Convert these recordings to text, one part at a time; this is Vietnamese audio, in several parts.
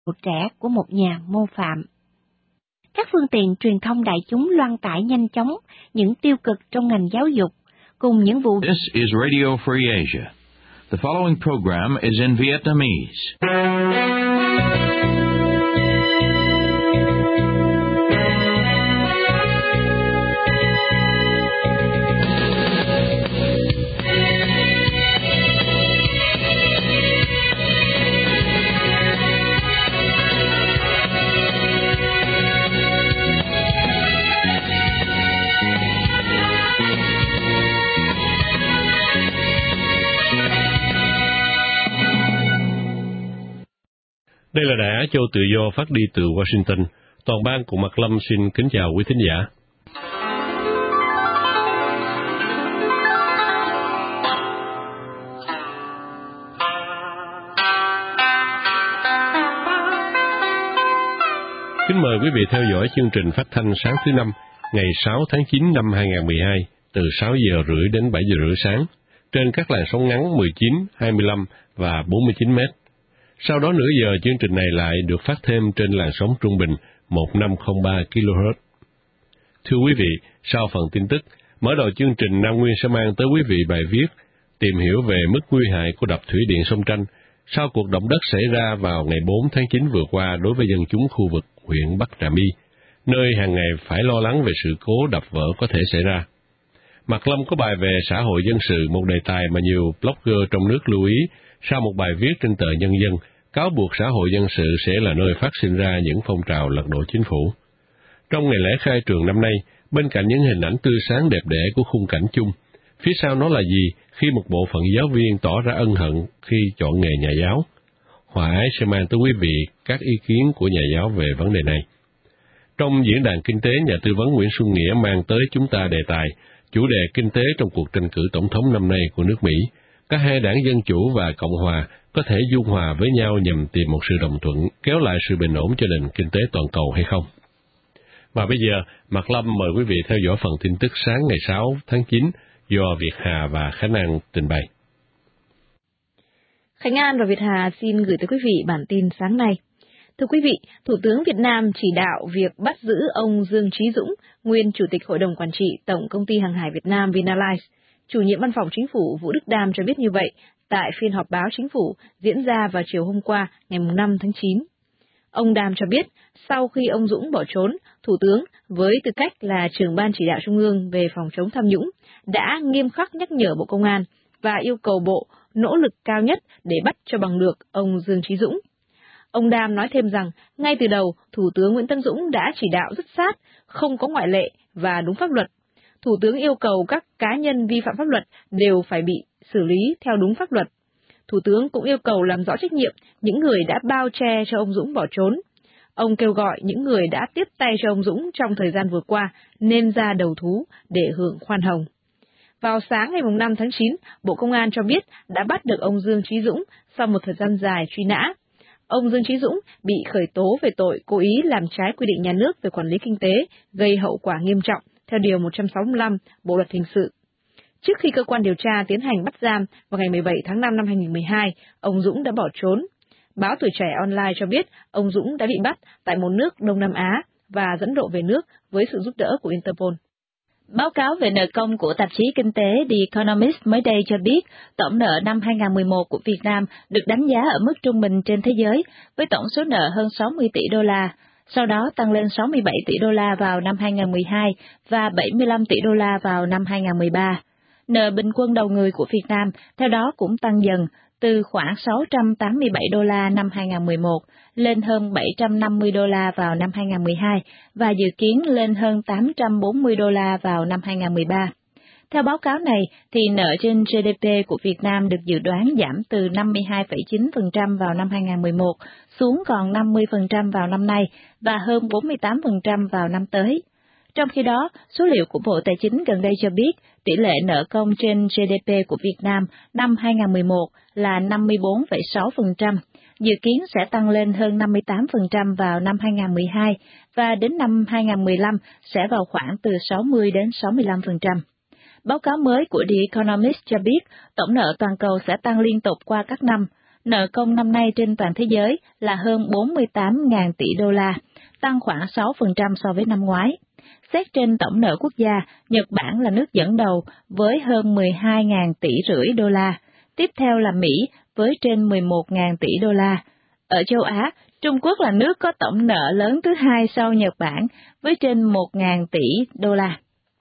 trẻ của một nhà mô phạm. Các phương tiện truyền thông đại chúng loan tải nhanh chóng những tiêu cực trong ngành giáo dục, cùng những vụ... This is Radio Free Asia. The following program is in Vietnamese. Đây là Đài Á Châu Tự Do phát đi từ Washington. Toàn ban cùng Mạc Lâm xin kính chào quý thính giả. Kính mời quý vị theo dõi chương trình phát thanh sáng thứ Năm, ngày 6 tháng 9 năm 2012, từ 6 giờ rưỡi đến 7 giờ rưỡi sáng, trên các làn sóng ngắn 19, 25 và 49 mét. Sau đó nửa giờ, chương trình này lại được phát thêm trên làn sóng trung bình 1503 kHz. Thưa quý vị, sau phần tin tức, mở đầu chương trình, Nam Nguyên sẽ mang tới quý vị bài viết tìm hiểu về mức nguy hại của đập thủy điện Sông Tranh sau cuộc động đất xảy ra vào ngày 4 tháng 9 vừa qua đối với dân chúng khu vực huyện Bắc Trà My, nơi hàng ngày phải lo lắng về sự cố đập vỡ có thể xảy ra. Mạc Lâm có bài về xã hội dân sự, một đề tài mà nhiều blogger trong nước lưu ý sau một bài viết trên tờ Nhân dân cáo buộc xã hội dân sự sẽ là nơi phát sinh ra những phong trào lật đổ chính phủ. Trong ngày lễ khai trường năm nay, bên cạnh những hình ảnh tươi sáng đẹp đẽ của khung cảnh chung, phía sau nó là gì khi một bộ phận giáo viên tỏ ra ân hận khi chọn nghề nhà giáo? Hòa Ái sẽ mang tới quý vị các ý kiến của nhà giáo về vấn đề này. Trong diễn đàn kinh tế, nhà tư vấn Nguyễn Xuân Nghĩa mang tới chúng ta đề tài chủ đề kinh tế trong cuộc tranh cử tổng thống năm nay của nước Mỹ. Các hai đảng Dân Chủ và Cộng Hòa có thể dung hòa với nhau nhằm tìm một sự đồng thuận, kéo lại sự bình ổn cho nền kinh tế toàn cầu hay không? Và bây giờ, Mạc Lâm mời quý vị theo dõi phần tin tức sáng ngày 6 tháng 9 do Việt Hà và Khánh An trình bày. Khánh An và Việt Hà xin gửi tới quý vị bản tin sáng nay. Thưa quý vị, Thủ tướng Việt Nam chỉ đạo việc bắt giữ ông Dương Chí Dũng, nguyên Chủ tịch Hội đồng Quản trị Tổng Công ty Hàng hải Việt Nam Vinalize. Chủ nhiệm Văn phòng Chính phủ Vũ Đức Đam cho biết như vậy tại phiên họp báo Chính phủ diễn ra vào chiều hôm qua, ngày 5 tháng 9. Ông Đam cho biết, sau khi ông Dũng bỏ trốn, Thủ tướng, với tư cách là trưởng Ban Chỉ đạo Trung ương về phòng chống tham nhũng, đã nghiêm khắc nhắc nhở Bộ Công an và yêu cầu Bộ nỗ lực cao nhất để bắt cho bằng được ông Dương Chí Dũng. Ông Đam nói thêm rằng, ngay từ đầu, Thủ tướng Nguyễn Tấn Dũng đã chỉ đạo dứt sát, không có ngoại lệ và đúng pháp luật. Thủ tướng yêu cầu các cá nhân vi phạm pháp luật đều phải bị xử lý theo đúng pháp luật. Thủ tướng cũng yêu cầu làm rõ trách nhiệm những người đã bao che cho ông Dũng bỏ trốn. Ông kêu gọi những người đã tiếp tay cho ông Dũng trong thời gian vừa qua nên ra đầu thú để hưởng khoan hồng. Vào sáng ngày 5 tháng 9, Bộ Công an cho biết đã bắt được ông Dương Chí Dũng sau một thời gian dài truy nã. Ông Dương Chí Dũng bị khởi tố về tội cố ý làm trái quy định nhà nước về quản lý kinh tế, gây hậu quả nghiêm trọng theo Điều 165 Bộ Luật Hình sự. Trước khi cơ quan điều tra tiến hành bắt giam vào ngày 17 tháng 5 năm 2012, ông Dũng đã bỏ trốn. Báo Tuổi Trẻ Online cho biết ông Dũng đã bị bắt tại một nước Đông Nam Á và dẫn độ về nước với sự giúp đỡ của Interpol. Báo cáo về nợ công của tạp chí kinh tế The Economist mới đây cho biết tổng nợ năm 2011 của Việt Nam được đánh giá ở mức trung bình trên thế giới với tổng số nợ hơn 60 tỷ đô la, sau đó tăng lên 67 tỷ đô la vào năm 2012 và 75 tỷ đô la vào năm 2013. Nợ bình quân đầu người của Việt Nam theo đó cũng tăng dần từ khoảng 687 đô la năm 2011 lên hơn 750 đô la vào năm 2012 và dự kiến lên hơn 840 đô la vào năm 2013. Theo báo cáo này, thì nợ trên GDP của Việt Nam được dự đoán giảm từ 52,9% vào năm 2011 xuống còn 50% vào năm nay và hơn 48% vào năm tới. Trong khi đó, số liệu của Bộ Tài chính gần đây cho biết tỷ lệ nợ công trên GDP của Việt Nam năm 2011 là 54,6%, dự kiến sẽ tăng lên hơn 58% vào năm 2012 và đến năm 2015 sẽ vào khoảng từ 60 đến 65%. Báo cáo mới của The Economist cho biết tổng nợ toàn cầu sẽ tăng liên tục qua các năm. nợ công năm nay trên toàn thế giới là hơn 48.000 tỷ đô la, tăng khoảng 6% so với năm ngoái. Xét trên tổng nợ quốc gia, Nhật Bản là nước dẫn đầu với hơn 12.000 tỷ rưỡi đô la, tiếp theo là Mỹ với trên 11.000 tỷ đô la. Ở châu Á, Trung Quốc là nước có tổng nợ lớn thứ hai sau Nhật Bản với trên 1.000 tỷ đô la.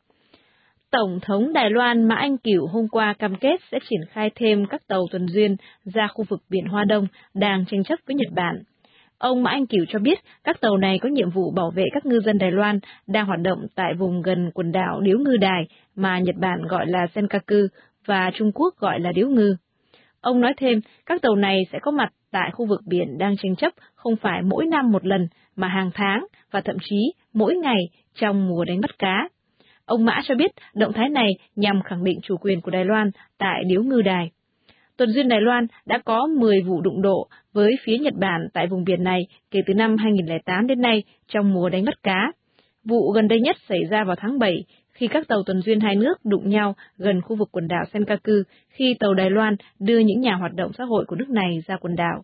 Tổng thống Đài Loan Mã Anh Cửu hôm qua cam kết sẽ triển khai thêm các tàu tuần duyên ra khu vực biển Hoa Đông đang tranh chấp với Nhật Bản. Ông Mã Anh Cửu cho biết các tàu này có nhiệm vụ bảo vệ các ngư dân Đài Loan đang hoạt động tại vùng gần quần đảo Điếu Ngư Đài mà Nhật Bản gọi là Senkaku và Trung Quốc gọi là Điếu Ngư. Ông nói thêm các tàu này sẽ có mặt tại khu vực biển đang tranh chấp không phải mỗi năm một lần mà hàng tháng và thậm chí mỗi ngày trong mùa đánh bắt cá. Ông Mã cho biết động thái này nhằm khẳng định chủ quyền của Đài Loan tại Điếu Ngư Đài. Tuần duyên Đài Loan đã có 10 vụ đụng độ với phía Nhật Bản tại vùng biển này kể từ năm 2008 đến nay trong mùa đánh bắt cá. Vụ gần đây nhất xảy ra vào tháng 7 khi các tàu tuần duyên hai nước đụng nhau gần khu vực quần đảo Senkaku khi tàu Đài Loan đưa những nhà hoạt động xã hội của nước này ra quần đảo.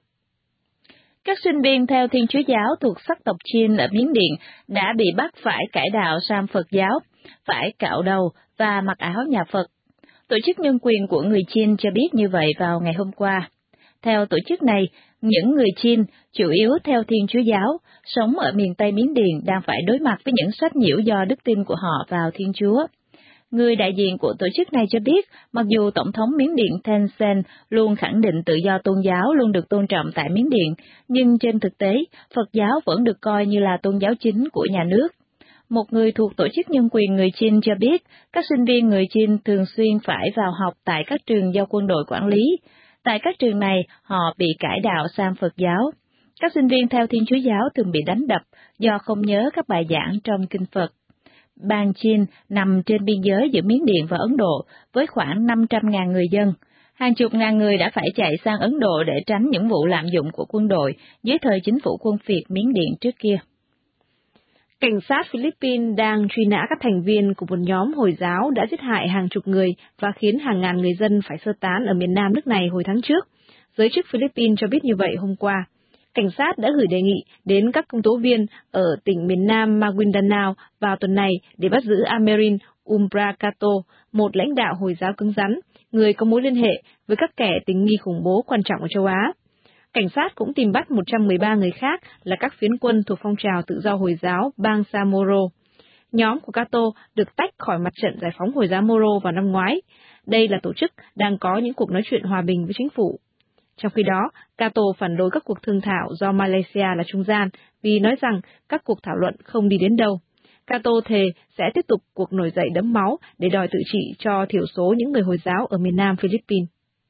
Các sinh viên theo Thiên Chúa giáo thuộc sắc tộc Chin ở Miến Điện đã bị bắt phải cải đạo sang Phật giáo, phải cạo đầu và mặc áo nhà Phật. Tổ chức nhân quyền của người Chin cho biết như vậy vào ngày hôm qua. Theo tổ chức này, những người Chin, chủ yếu theo Thiên Chúa giáo, sống ở miền Tây Miến Điện đang phải đối mặt với những sách nhiễu do đức tin của họ vào Thiên Chúa. Người đại diện của tổ chức này cho biết, mặc dù Tổng thống Miến Điện Thein Sein luôn khẳng định tự do tôn giáo luôn được tôn trọng tại Miến Điện, nhưng trên thực tế, Phật giáo vẫn được coi như là tôn giáo chính của nhà nước. Một người thuộc tổ chức nhân quyền người Chin cho biết, các sinh viên người Chin thường xuyên phải vào học tại các trường do quân đội quản lý. Tại các trường này, họ bị cải đạo sang Phật giáo. Các sinh viên theo Thiên Chúa giáo thường bị đánh đập do không nhớ các bài giảng trong Kinh Phật. Bang Chin nằm trên biên giới giữa Miến Điện và Ấn Độ, với khoảng 500.000 người dân. Hàng chục ngàn người đã phải chạy sang Ấn Độ để tránh những vụ lạm dụng của quân đội dưới thời chính phủ quân phiệt Miến Điện trước kia. Cảnh sát Philippines đang truy nã các thành viên của một nhóm Hồi giáo đã giết hại hàng chục người và khiến hàng ngàn người dân phải sơ tán ở miền Nam nước này hồi tháng trước. Giới chức Philippines cho biết như vậy hôm qua. Cảnh sát đã gửi đề nghị đến các công tố viên ở tỉnh miền Nam Maguindanao vào tuần này để bắt giữ Amerin Umbracato, một lãnh đạo Hồi giáo cứng rắn, người có mối liên hệ với các kẻ tình nghi khủng bố quan trọng ở châu Á. Cảnh sát cũng tìm bắt 113 người khác là các phiến quân thuộc phong trào tự do Hồi giáo bang Samoro. Nhóm của Cato được tách khỏi mặt trận giải phóng Hồi giáo Moro vào năm ngoái. Đây là tổ chức đang có những cuộc nói chuyện hòa bình với chính phủ. Trong khi đó, Cato phản đối các cuộc thương thảo do Malaysia là trung gian vì nói rằng các cuộc thảo luận không đi đến đâu. Cato thề sẽ tiếp tục cuộc nổi dậy đẫm máu để đòi tự trị cho thiểu số những người Hồi giáo ở miền Nam Philippines.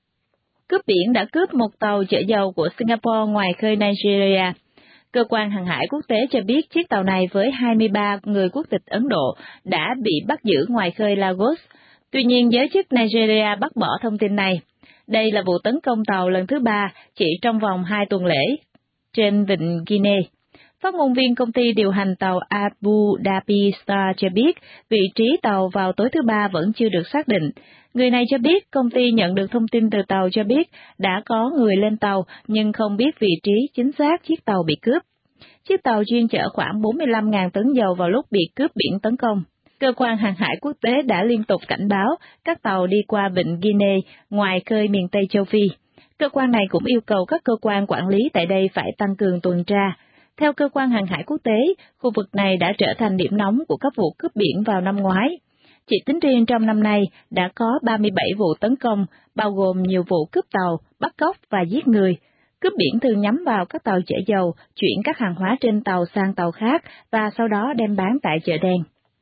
Cướp biển đã cướp một tàu chở dầu của Singapore ngoài khơi Nigeria. Cơ quan hàng hải quốc tế cho biết chiếc tàu này với 23 người quốc tịch Ấn Độ đã bị bắt giữ ngoài khơi Lagos. Tuy nhiên, giới chức Nigeria bác bỏ thông tin này. Đây là vụ tấn công tàu lần thứ 3 chỉ trong vòng 2 tuần lễ trên vịnh Guinea. Phát ngôn viên công ty điều hành tàu Abu Dhabi Star cho biết vị trí tàu vào tối thứ 3 vẫn chưa được xác định. Người này cho biết công ty nhận được thông tin từ tàu cho biết đã có người lên tàu nhưng không biết vị trí chính xác chiếc tàu bị cướp. Chiếc tàu chuyên chở khoảng 45.000 tấn dầu vào lúc bị cướp biển tấn công. Cơ quan hàng hải quốc tế đã liên tục cảnh báo các tàu đi qua vịnh Guinea ngoài khơi miền Tây châu Phi. Cơ quan này cũng yêu cầu các cơ quan quản lý tại đây phải tăng cường tuần tra. Theo cơ quan hàng hải quốc tế, khu vực này đã trở thành điểm nóng của các vụ cướp biển vào năm ngoái. Chỉ tính riêng trong năm nay đã có 37 vụ tấn công, bao gồm nhiều vụ cướp tàu, bắt cóc và giết người. Cướp biển thường nhắm vào các tàu chở dầu, chuyển các hàng hóa trên tàu sang tàu khác và sau đó đem bán tại chợ đen.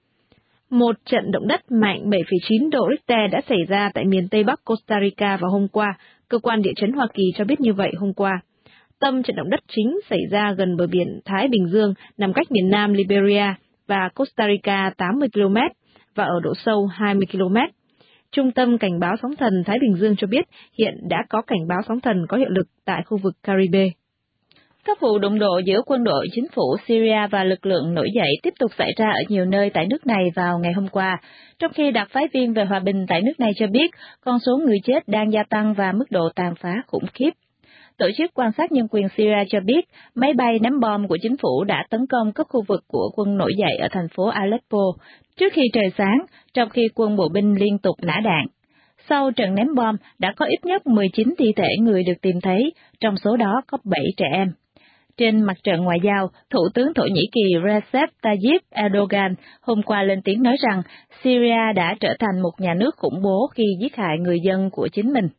Một trận động đất mạnh 7,9 độ Richter đã xảy ra tại miền Tây Bắc Costa Rica vào hôm qua, cơ quan địa chấn Hoa Kỳ cho biết như vậy hôm qua. Tâm trận động đất chính xảy ra gần bờ biển Thái Bình Dương, nằm cách miền Nam Liberia và Costa Rica 80 km và ở độ sâu 20 km. Trung tâm Cảnh báo Sóng thần Thái Bình Dương cho biết hiện đã có cảnh báo sóng thần có hiệu lực tại khu vực Caribe. Các vụ đụng độ giữa quân đội chính phủ Syria và lực lượng nổi dậy tiếp tục xảy ra ở nhiều nơi tại nước này vào ngày hôm qua, trong khi đặc phái viên về hòa bình tại nước này cho biết con số người chết đang gia tăng và mức độ tàn phá khủng khiếp. Tổ chức quan sát nhân quyền Syria cho biết máy bay ném bom của chính phủ đã tấn công các khu vực của quân nổi dậy ở thành phố Aleppo trước khi trời sáng, trong khi quân bộ binh liên tục nã đạn. Sau trận ném bom, đã có ít nhất 19 thi thể người được tìm thấy, trong số đó có 7 trẻ em. Trên mặt trận ngoại giao, Thủ tướng Thổ Nhĩ Kỳ Recep Tayyip Erdogan hôm qua lên tiếng nói rằng Syria đã trở thành một nhà nước khủng bố khi giết hại người dân của chính mình.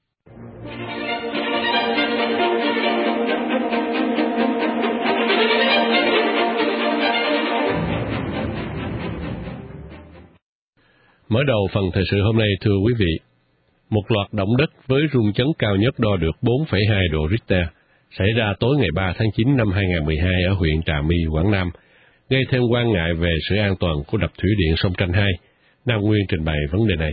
Mở đầu phần thời sự hôm nay, thưa quý vị, một loạt động đất với rung chấn cao nhất đo được 4,2 độ Richter xảy ra tối ngày 3 tháng 9 năm 2012 ở huyện Trà My, Quảng Nam, gây thêm quan ngại về sự an toàn của đập thủy điện sông Tranh 2. Nam Nguyên trình bày vấn đề này.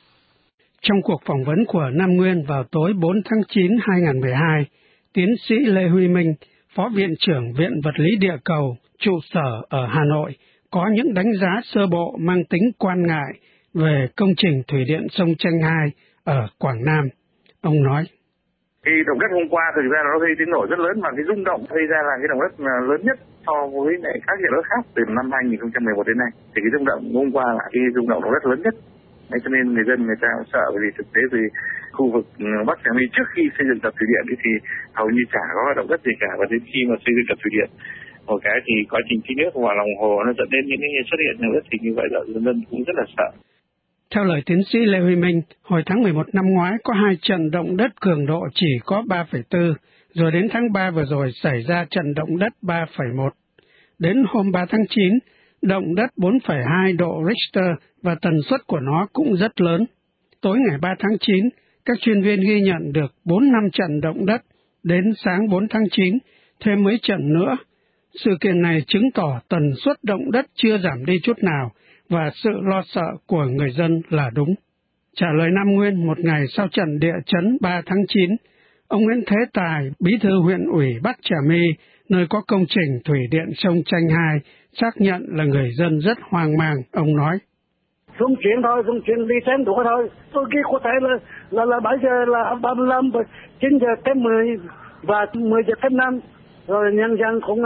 Trong cuộc phỏng vấn của Nam Nguyên vào tối 4 tháng 9 2012, tiến sĩ Lê Huy Minh, Phó Viện trưởng Viện Vật lý Địa cầu, trụ sở ở Hà Nội, có những đánh giá sơ bộ mang tính quan ngại về công trình thủy điện sông Tranh 2 ở Quảng Nam. Ông nói: Cái động đất hôm qua thực ra nó gây tiếng nổ rất lớn, mà cái rung động gây ra là cái động đất lớn nhất so với các hiện đất khác từ năm 2011 đến nay. Thì cái rung động hôm qua là cái rung động động đất lớn nhất. Đấy, cho nên người dân người ta sợ, bởi vì thực tế thì khu vực Bắc Trà My trước khi xây dựng đập thủy điện thì hầu như chả có động đất gì cả, và đến khi mà xây dựng đập thủy điện một cái thì quá trình tích nước vào lòng hồ nó dẫn đến những cái xuất hiện động đất, thì như vậy là dân cũng rất là sợ. Theo lời tiến sĩ Lê Huy Minh, hồi tháng 11 năm ngoái có 2 trận động đất cường độ chỉ có 3,4, rồi đến tháng 3 vừa rồi xảy ra trận động đất 3,1. Đến hôm 3 tháng 9, động đất 4,2 độ Richter và tần suất của nó cũng rất lớn. Tối ngày 3 tháng 9, các chuyên viên ghi nhận được 4-5 trận động đất, đến sáng 4 tháng 9, thêm mấy trận nữa. Sự kiện này chứng tỏ tần suất động đất chưa giảm đi chút nào, và sự lo sợ của người dân là đúng. Trả lời Nam Nguyên một ngày sau trận địa chấn 3 tháng 9, ông Nguyễn Thế Tài, bí thư huyện ủy Bắc Trà My, nơi có công trình thủy điện sông Tranh 2, xác nhận là người dân rất hoang mang. Ông nói: Dung chuyển thôi, dung chuyển đi xem đủ thôi. Tôi ghi có thể là 7 giờ là 35, 9 giờ tới 10 và 10 giờ tới 5. Rồi nhân dân cũng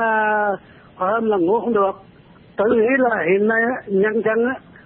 hơn là ngủ không được. Tôi nghĩ là hiện nay nhân dân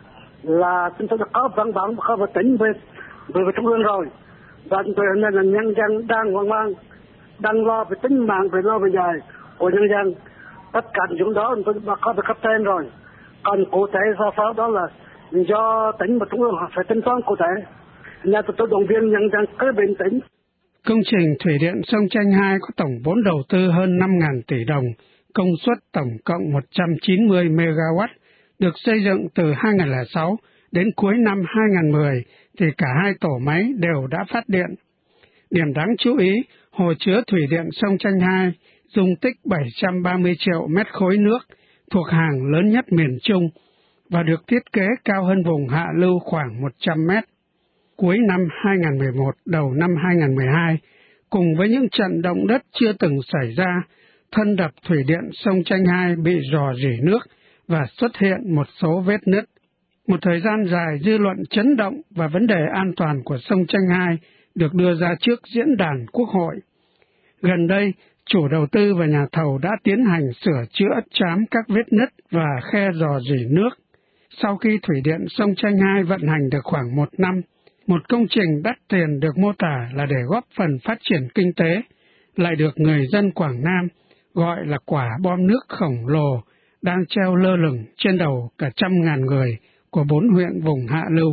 là chúng tôi đã có văn bản có vào tỉnh về trung ương rồi, và chúng tôi hiện nay là nhân dân đang hoang mang, đang lo về tính mạng, về lo về dài của nhân dân. Tất cả những đó chúng tôi đã có về cấp trên rồi, còn cụ thể ra sao đó là do tỉnh và trung ương họ phải tính toán cụ thể. Nhà tôi động viên nhân dân cứ bình tĩnh. Công trình thủy điện sông Tranh 2 có tổng vốn đầu tư hơn 5.000 tỷ đồng, công suất tổng cộng 190 MW, được xây dựng từ 2006 đến cuối năm 2010 thì cả 2 tổ máy đều đã phát điện. Điểm đáng chú ý, hồ chứa thủy điện sông Tranh 2 dung tích 730 triệu mét khối nước, thuộc hàng lớn nhất miền Trung và được thiết kế cao hơn vùng hạ lưu khoảng 100 mét. Cuối năm 2011, đầu năm 2012, cùng với những trận động đất chưa từng xảy ra, thân đập thủy điện sông Tranh 2 bị rò rỉ nước và xuất hiện một số vết nứt. Một thời gian dài, dư luận chấn động và vấn đề an toàn của sông Tranh 2 được đưa ra trước diễn đàn Quốc hội. Gần đây, chủ đầu tư và nhà thầu đã tiến hành sửa chữa trám các vết nứt và khe rò rỉ nước. Sau khi thủy điện sông Tranh 2 vận hành được khoảng 1 năm, một công trình đắt tiền được mô tả là để góp phần phát triển kinh tế, lại được người dân Quảng Nam gọi là quả bom nước khổng lồ đang treo lơ lửng trên đầu cả trăm ngàn người của 4 huyện vùng hạ lưu.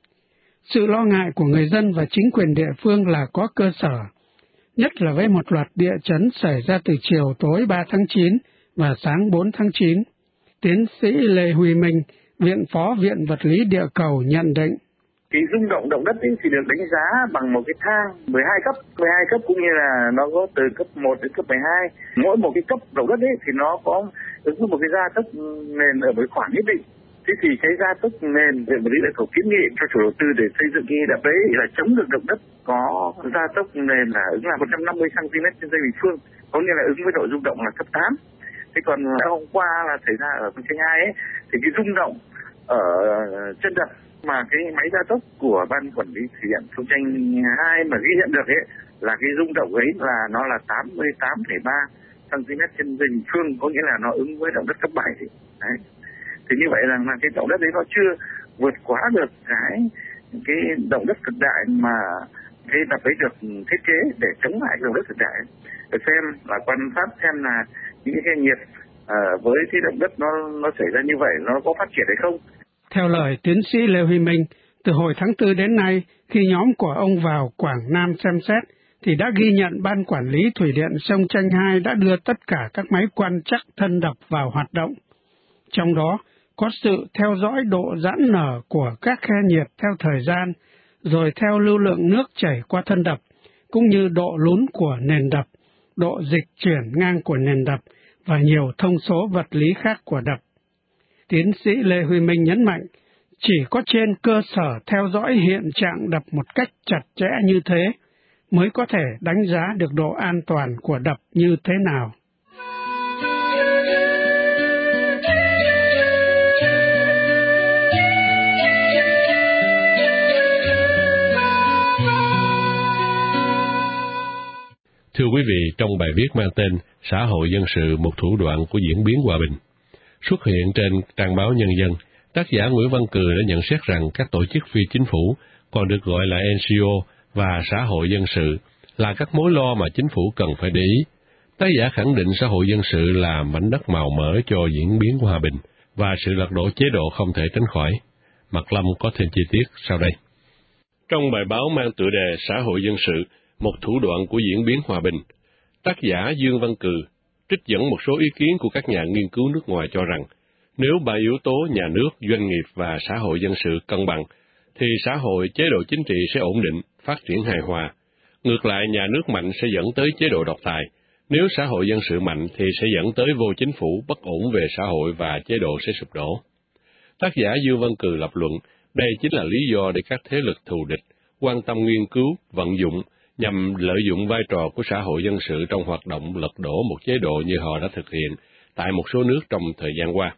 Sự lo ngại của người dân và chính quyền địa phương là có cơ sở, nhất là với một loạt địa chấn xảy ra từ chiều tối 3 tháng 9 và sáng 4 tháng 9. Tiến sĩ Lê Huy Minh, Viện Phó Viện Vật lý Địa cầu nhận định: Cái rung động động đất ấy thì được đánh giá bằng một cái thang 12 cấp cũng như là nó có từ cấp 1 đến cấp 12. Mỗi một cái cấp động đất ấy thì nó có ứng một cái gia tốc nền ở một khoảng nhất định. Thế thì cái gia tốc nền Viện Vật lý Địa cầu kiến nghị cho chủ đầu tư để xây dựng cái đập đấy là chống được động đất có gia tốc nền là ứng là 150 cm trên giây bình phương, có nghĩa là ứng với độ rung động là cấp 8. Thế còn hôm qua là xảy ra ở sông Tranh 2 ấy thì cái rung động ở chân đập Mà cái máy gia tốc của ban quản lý thủy điện sông Chanh 2 mà ghi nhận được ấy là cái rung động ấy là nó là 88,3 cm trên giây bình phương, có nghĩa là nó ứng với động đất cấp 7. Đấy. Thì như vậy là cái động đất đấy nó chưa vượt quá được cái động đất cực đại mà cái đập ấy được thiết kế để chống lại động đất cực đại. Để xem là quan sát xem là những cái nhiệt với cái động đất nó xảy ra như vậy nó có phát triển hay không. Theo lời tiến sĩ Lê Huy Minh, từ hồi tháng 4 đến nay, khi nhóm của ông vào Quảng Nam xem xét, thì đã ghi nhận Ban Quản lý Thủy điện sông Chanh 2 đã đưa tất cả các máy quan trắc thân đập vào hoạt động. Trong đó, có sự theo dõi độ giãn nở của các khe nhiệt theo thời gian, rồi theo lưu lượng nước chảy qua thân đập, cũng như độ lún của nền đập, độ dịch chuyển ngang của nền đập và nhiều thông số vật lý khác của đập. Tiến sĩ Lê Huy Minh nhấn mạnh, chỉ có trên cơ sở theo dõi hiện trạng đập một cách chặt chẽ như thế, mới có thể đánh giá được độ an toàn của đập như thế nào. Thưa quý vị, trong bài viết mang tên Xã hội dân sự, một thủ đoạn của diễn biến hòa bình, xuất hiện trên trang báo Nhân dân, tác giả Nguyễn Văn Cừ đã nhận xét rằng các tổ chức phi chính phủ, còn được gọi là NGO và xã hội dân sự, là các mối lo mà chính phủ cần phải để ý. Tác giả khẳng định xã hội dân sự là mảnh đất màu mỡ cho diễn biến hòa bình và sự lật đổ chế độ không thể tránh khỏi. Mạc Lâm có thêm chi tiết sau đây. Trong bài báo mang tựa đề Xã hội dân sự, một thủ đoạn của diễn biến hòa bình, tác giả Dương Văn Cừ trích dẫn một số ý kiến của các nhà nghiên cứu nước ngoài cho rằng, nếu ba yếu tố nhà nước, doanh nghiệp và xã hội dân sự cân bằng, thì xã hội, chế độ chính trị sẽ ổn định, phát triển hài hòa. Ngược lại, nhà nước mạnh sẽ dẫn tới chế độ độc tài. Nếu xã hội dân sự mạnh thì sẽ dẫn tới vô chính phủ, bất ổn về xã hội và chế độ sẽ sụp đổ. Tác giả Dương Văn Cừ lập luận, đây chính là lý do để các thế lực thù địch quan tâm nghiên cứu, vận dụng, nhằm lợi dụng vai trò của xã hội dân sự trong hoạt động lật đổ một chế độ như họ đã thực hiện tại một số nước trong thời gian qua.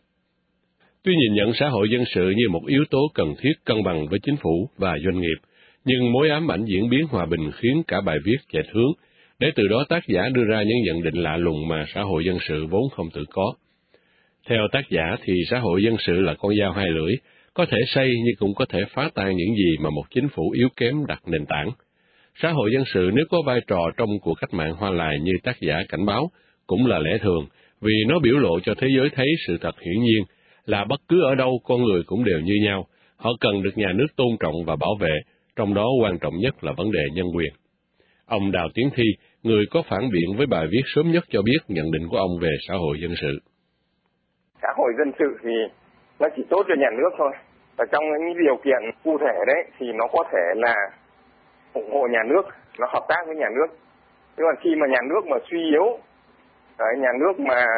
Tuy nhìn nhận xã hội dân sự như một yếu tố cần thiết cân bằng với chính phủ và doanh nghiệp, nhưng mối ám ảnh diễn biến hòa bình khiến cả bài viết chệch hướng, để từ đó tác giả đưa ra những nhận định lạ lùng mà xã hội dân sự vốn không tự có. Theo tác giả thì xã hội dân sự là con dao hai lưỡi, có thể xây nhưng cũng có thể phá tan những gì mà một chính phủ yếu kém đặt nền tảng. Xã hội dân sự nếu có vai trò trong cuộc cách mạng Hoa Lài như tác giả cảnh báo, cũng là lẽ thường, vì nó biểu lộ cho thế giới thấy sự thật hiển nhiên là bất cứ ở đâu con người cũng đều như nhau, họ cần được nhà nước tôn trọng và bảo vệ, trong đó quan trọng nhất là vấn đề nhân quyền. Ông Đào Tiến Thi, người có phản biện với bài viết sớm nhất cho biết nhận định của ông về xã hội dân sự. Xã hội dân sự thì nó chỉ tốt cho nhà nước thôi. Và trong những điều kiện cụ thể đấy thì nó có thể là ủng hộ nhà nước, nó hợp tác với nhà nước. Nhưng mà khi mà nhà nước mà suy yếu, đấy, nhà nước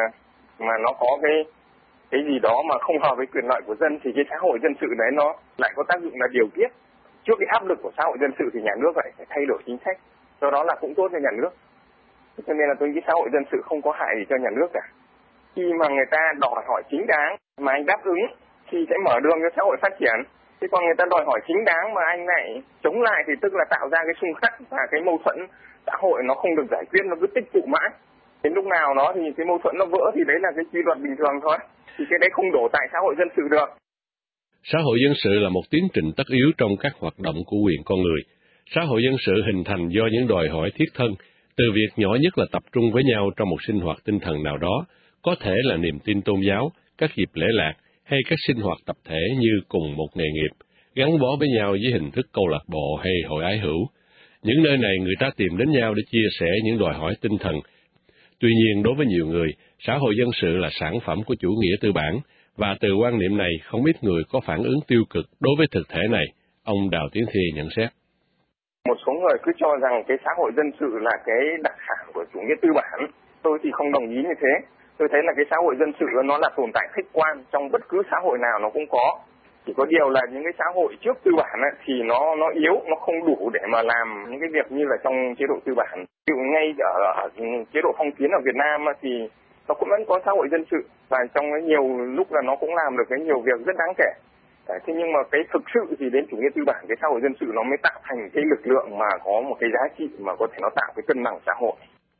mà nó có cái gì đó mà không hợp với quyền lợi của dân thì cái xã hội dân sự đấy nó lại có tác dụng là điều tiết. Trước cái áp lực của xã hội dân sự thì nhà nước lại phải thay đổi chính sách, do đó là cũng tốt cho nhà nước. Cho nên là tôi nghĩ xã hội dân sự không có hại gì cho nhà nước cả. Khi mà người ta đòi hỏi chính đáng mà anh đáp ứng thì sẽ mở đường cho xã hội phát triển. Thế còn người ta đòi hỏi chính đáng mà anh lại chống lại thì tức là tạo ra cái xung khắc và cái mâu thuẫn xã hội nó không được giải quyết, nó cứ tích tụ mãi. Đến lúc nào đó thì cái mâu thuẫn nó vỡ thì đấy là cái quy luật bình thường thôi. Thì cái đấy không đổ tại xã hội dân sự được. Xã hội dân sự là một tiến trình tất yếu trong các hoạt động của quyền con người. Xã hội dân sự hình thành do những đòi hỏi thiết thân, từ việc nhỏ nhất là tập trung với nhau trong một sinh hoạt tinh thần nào đó, có thể là niềm tin tôn giáo, các dịp lễ lạc, hay các sinh hoạt tập thể như cùng một nghề nghiệp, gắn bó với nhau với hình thức câu lạc bộ hay hội ái hữu. Những nơi này người ta tìm đến nhau để chia sẻ những đòi hỏi tinh thần. Tuy nhiên, đối với nhiều người, xã hội dân sự là sản phẩm của chủ nghĩa tư bản, và từ quan niệm này không ít người có phản ứng tiêu cực đối với thực thể này. Ông Đào Tiến Thi nhận xét. Một số người cứ cho rằng cái xã hội dân sự là cái đặc sản của chủ nghĩa tư bản. Tôi thì không đồng ý như thế. Tôi thấy là cái xã hội dân sự nó là tồn tại khách quan trong bất cứ xã hội nào nó cũng có. Chỉ có điều là những cái xã hội trước tư bản ấy, thì nó yếu, nó không đủ để mà làm những cái việc như là trong chế độ tư bản. Ví dụ ngay ở chế độ phong kiến ở Việt Nam thì nó cũng vẫn có xã hội dân sự và trong nhiều lúc là nó cũng làm được cái nhiều việc rất đáng kể. Đấy, thế nhưng mà cái thực sự thì đến chủ nghĩa tư bản, cái xã hội dân sự nó mới tạo thành cái lực lượng mà có một cái giá trị mà có thể nó tạo cái cân bằng xã hội.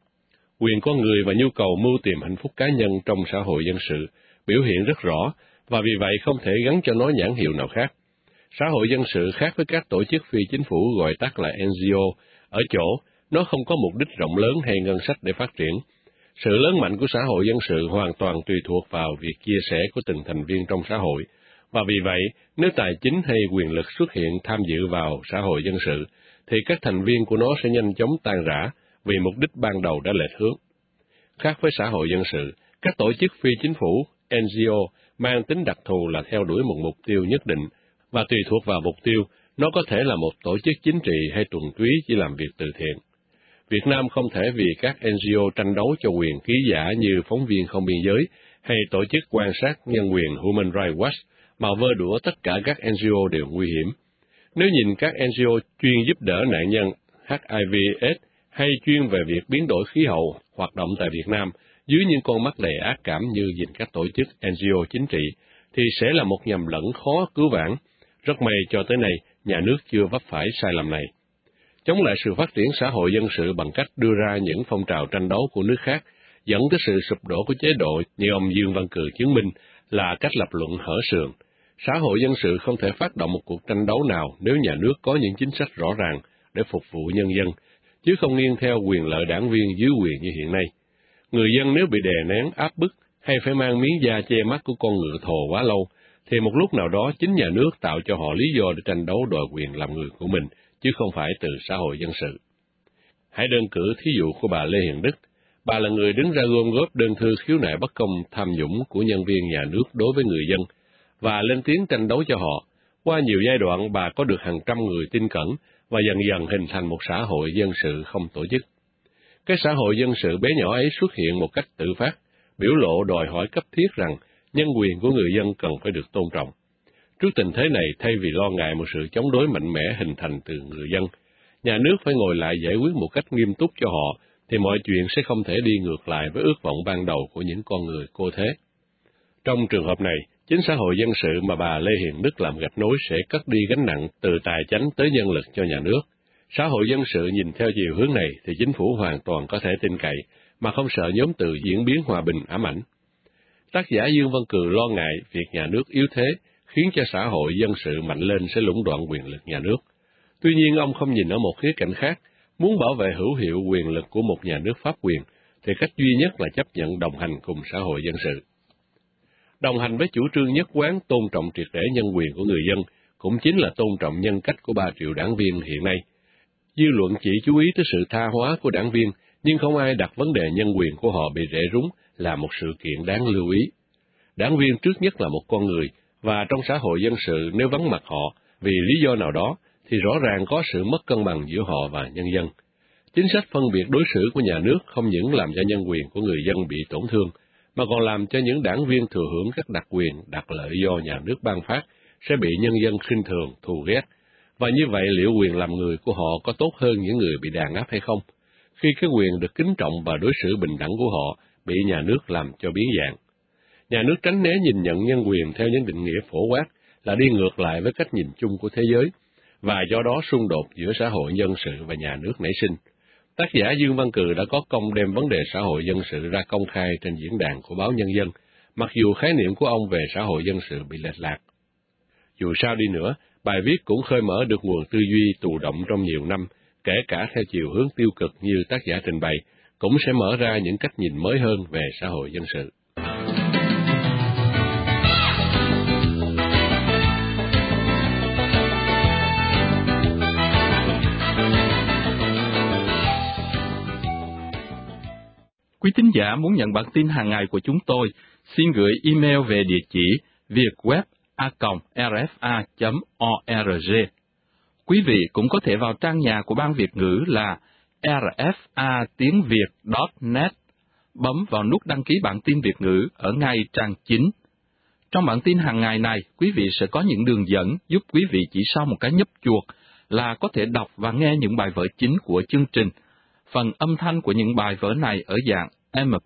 Quyền con người và nhu cầu mưu tìm hạnh phúc cá nhân trong xã hội dân sự biểu hiện rất rõ, và vì vậy không thể gắn cho nó nhãn hiệu nào khác. Xã hội dân sự khác với các tổ chức phi chính phủ gọi tắt là NGO, ở chỗ nó không có mục đích rộng lớn hay ngân sách để phát triển. Sự lớn mạnh của xã hội dân sự hoàn toàn tùy thuộc vào việc chia sẻ của từng thành viên trong xã hội, và vì vậy, nếu tài chính hay quyền lực xuất hiện tham dự vào xã hội dân sự, thì các thành viên của nó sẽ nhanh chóng tan rã vì mục đích ban đầu đã lệch hướng. Khác với xã hội dân sự, các tổ chức phi chính phủ, NGO, mang tính đặc thù là theo đuổi một mục tiêu nhất định, và tùy thuộc vào mục tiêu, nó có thể là một tổ chức chính trị hay thuần túy chỉ làm việc từ thiện. Việt Nam không thể vì các NGO tranh đấu cho quyền ký giả như Phóng viên Không Biên Giới hay tổ chức quan sát nhân quyền Human Rights Watch mà vơ đũa tất cả các NGO đều nguy hiểm. Nếu nhìn các NGO chuyên giúp đỡ nạn nhân HIV/AIDS hay chuyên về việc biến đổi khí hậu hoạt động tại Việt Nam dưới những con mắt đầy ác cảm như nhìn các tổ chức NGO chính trị, thì sẽ là một nhầm lẫn khó cứu vãn. Rất may cho tới nay, nhà nước chưa vấp phải sai lầm này. Chống lại sự phát triển xã hội dân sự bằng cách đưa ra những phong trào tranh đấu của nước khác, dẫn tới sự sụp đổ của chế độ như ông Dương Văn Cừ chứng minh là cách lập luận hở sườn. Xã hội dân sự không thể phát động một cuộc tranh đấu nào nếu nhà nước có những chính sách rõ ràng để phục vụ nhân dân, chứ không nghiêng theo quyền lợi đảng viên dưới quyền như hiện nay. Người dân nếu bị đè nén, áp bức hay phải mang miếng da che mắt của con ngựa thồ quá lâu, thì một lúc nào đó chính nhà nước tạo cho họ lý do để tranh đấu đòi quyền làm người của mình, chứ không phải từ xã hội dân sự. Hãy đơn cử thí dụ của bà Lê Hiền Đức. Bà là người đứng ra gom góp đơn thư khiếu nại bất công tham nhũng của nhân viên nhà nước đối với người dân, và lên tiếng tranh đấu cho họ. Qua nhiều giai đoạn, bà có được hàng trăm người tin cẩn, và dần dần hình thành một xã hội dân sự không tổ chức. Cái xã hội dân sự bé nhỏ ấy xuất hiện một cách tự phát, biểu lộ đòi hỏi cấp thiết rằng nhân quyền của người dân cần phải được tôn trọng. Trước tình thế này, thay vì lo ngại một sự chống đối mạnh mẽ hình thành từ người dân, nhà nước phải ngồi lại giải quyết một cách nghiêm túc cho họ, thì mọi chuyện sẽ không thể đi ngược lại với ước vọng ban đầu của những con người cô thế. Trong trường hợp này, chính xã hội dân sự mà bà Lê Hiền Đức làm gạch nối sẽ cất đi gánh nặng từ tài chánh tới nhân lực cho nhà nước. Xã hội dân sự nhìn theo chiều hướng này thì chính phủ hoàn toàn có thể tin cậy, mà không sợ nhóm từ diễn biến hòa bình ám ảnh. Tác giả Dương Văn Cừ lo ngại việc nhà nước yếu thế khiến cho xã hội dân sự mạnh lên sẽ lũng đoạn quyền lực nhà nước. Tuy nhiên, ông không nhìn ở một khía cạnh khác, muốn bảo vệ hữu hiệu quyền lực của một nhà nước pháp quyền, thì cách duy nhất là chấp nhận đồng hành cùng xã hội dân sự. Đồng hành với chủ trương nhất quán tôn trọng triệt để nhân quyền của người dân, cũng chính là tôn trọng nhân cách của 3 triệu đảng viên hiện nay. Dư luận chỉ chú ý tới sự tha hóa của đảng viên, nhưng không ai đặt vấn đề nhân quyền của họ bị rễ rúng là một sự kiện đáng lưu ý. Đảng viên trước nhất là một con người, và trong xã hội dân sự nếu vắng mặt họ vì lý do nào đó, thì rõ ràng có sự mất cân bằng giữa họ và nhân dân. Chính sách phân biệt đối xử của nhà nước không những làm cho nhân quyền của người dân bị tổn thương, mà còn làm cho những đảng viên thừa hưởng các đặc quyền, đặc lợi do nhà nước ban phát sẽ bị nhân dân khinh thường, thù ghét. Và như vậy liệu quyền làm người của họ có tốt hơn những người bị đàn áp hay không, khi cái quyền được kính trọng và đối xử bình đẳng của họ bị nhà nước làm cho biến dạng? Nhà nước tránh né nhìn nhận nhân quyền theo những định nghĩa phổ quát là đi ngược lại với cách nhìn chung của thế giới, và do đó xung đột giữa xã hội dân sự và nhà nước nảy sinh. Tác giả Dương Văn Cừ đã có công đem vấn đề xã hội dân sự ra công khai trên diễn đàn của báo Nhân dân, mặc dù khái niệm của ông về xã hội dân sự bị lệch lạc. Dù sao đi nữa, bài viết cũng khơi mở được nguồn tư duy tù động trong nhiều năm, kể cả theo chiều hướng tiêu cực như tác giả trình bày, cũng sẽ mở ra những cách nhìn mới hơn về xã hội dân sự. Quý thính giả muốn nhận bản tin hàng ngày của chúng tôi, xin gửi email về địa chỉ vietweb@rfa.org. Quý vị cũng có thể vào trang nhà của Ban Việt ngữ là rfa.tiếng.việt.net, bấm vào nút đăng ký bản tin Việt ngữ ở ngay trang chính. Trong bản tin hàng ngày này, quý vị sẽ có những đường dẫn giúp quý vị chỉ sau một cái nhấp chuột là có thể đọc và nghe những bài vở chính của chương trình. Phần âm thanh của những bài vở này ở dạng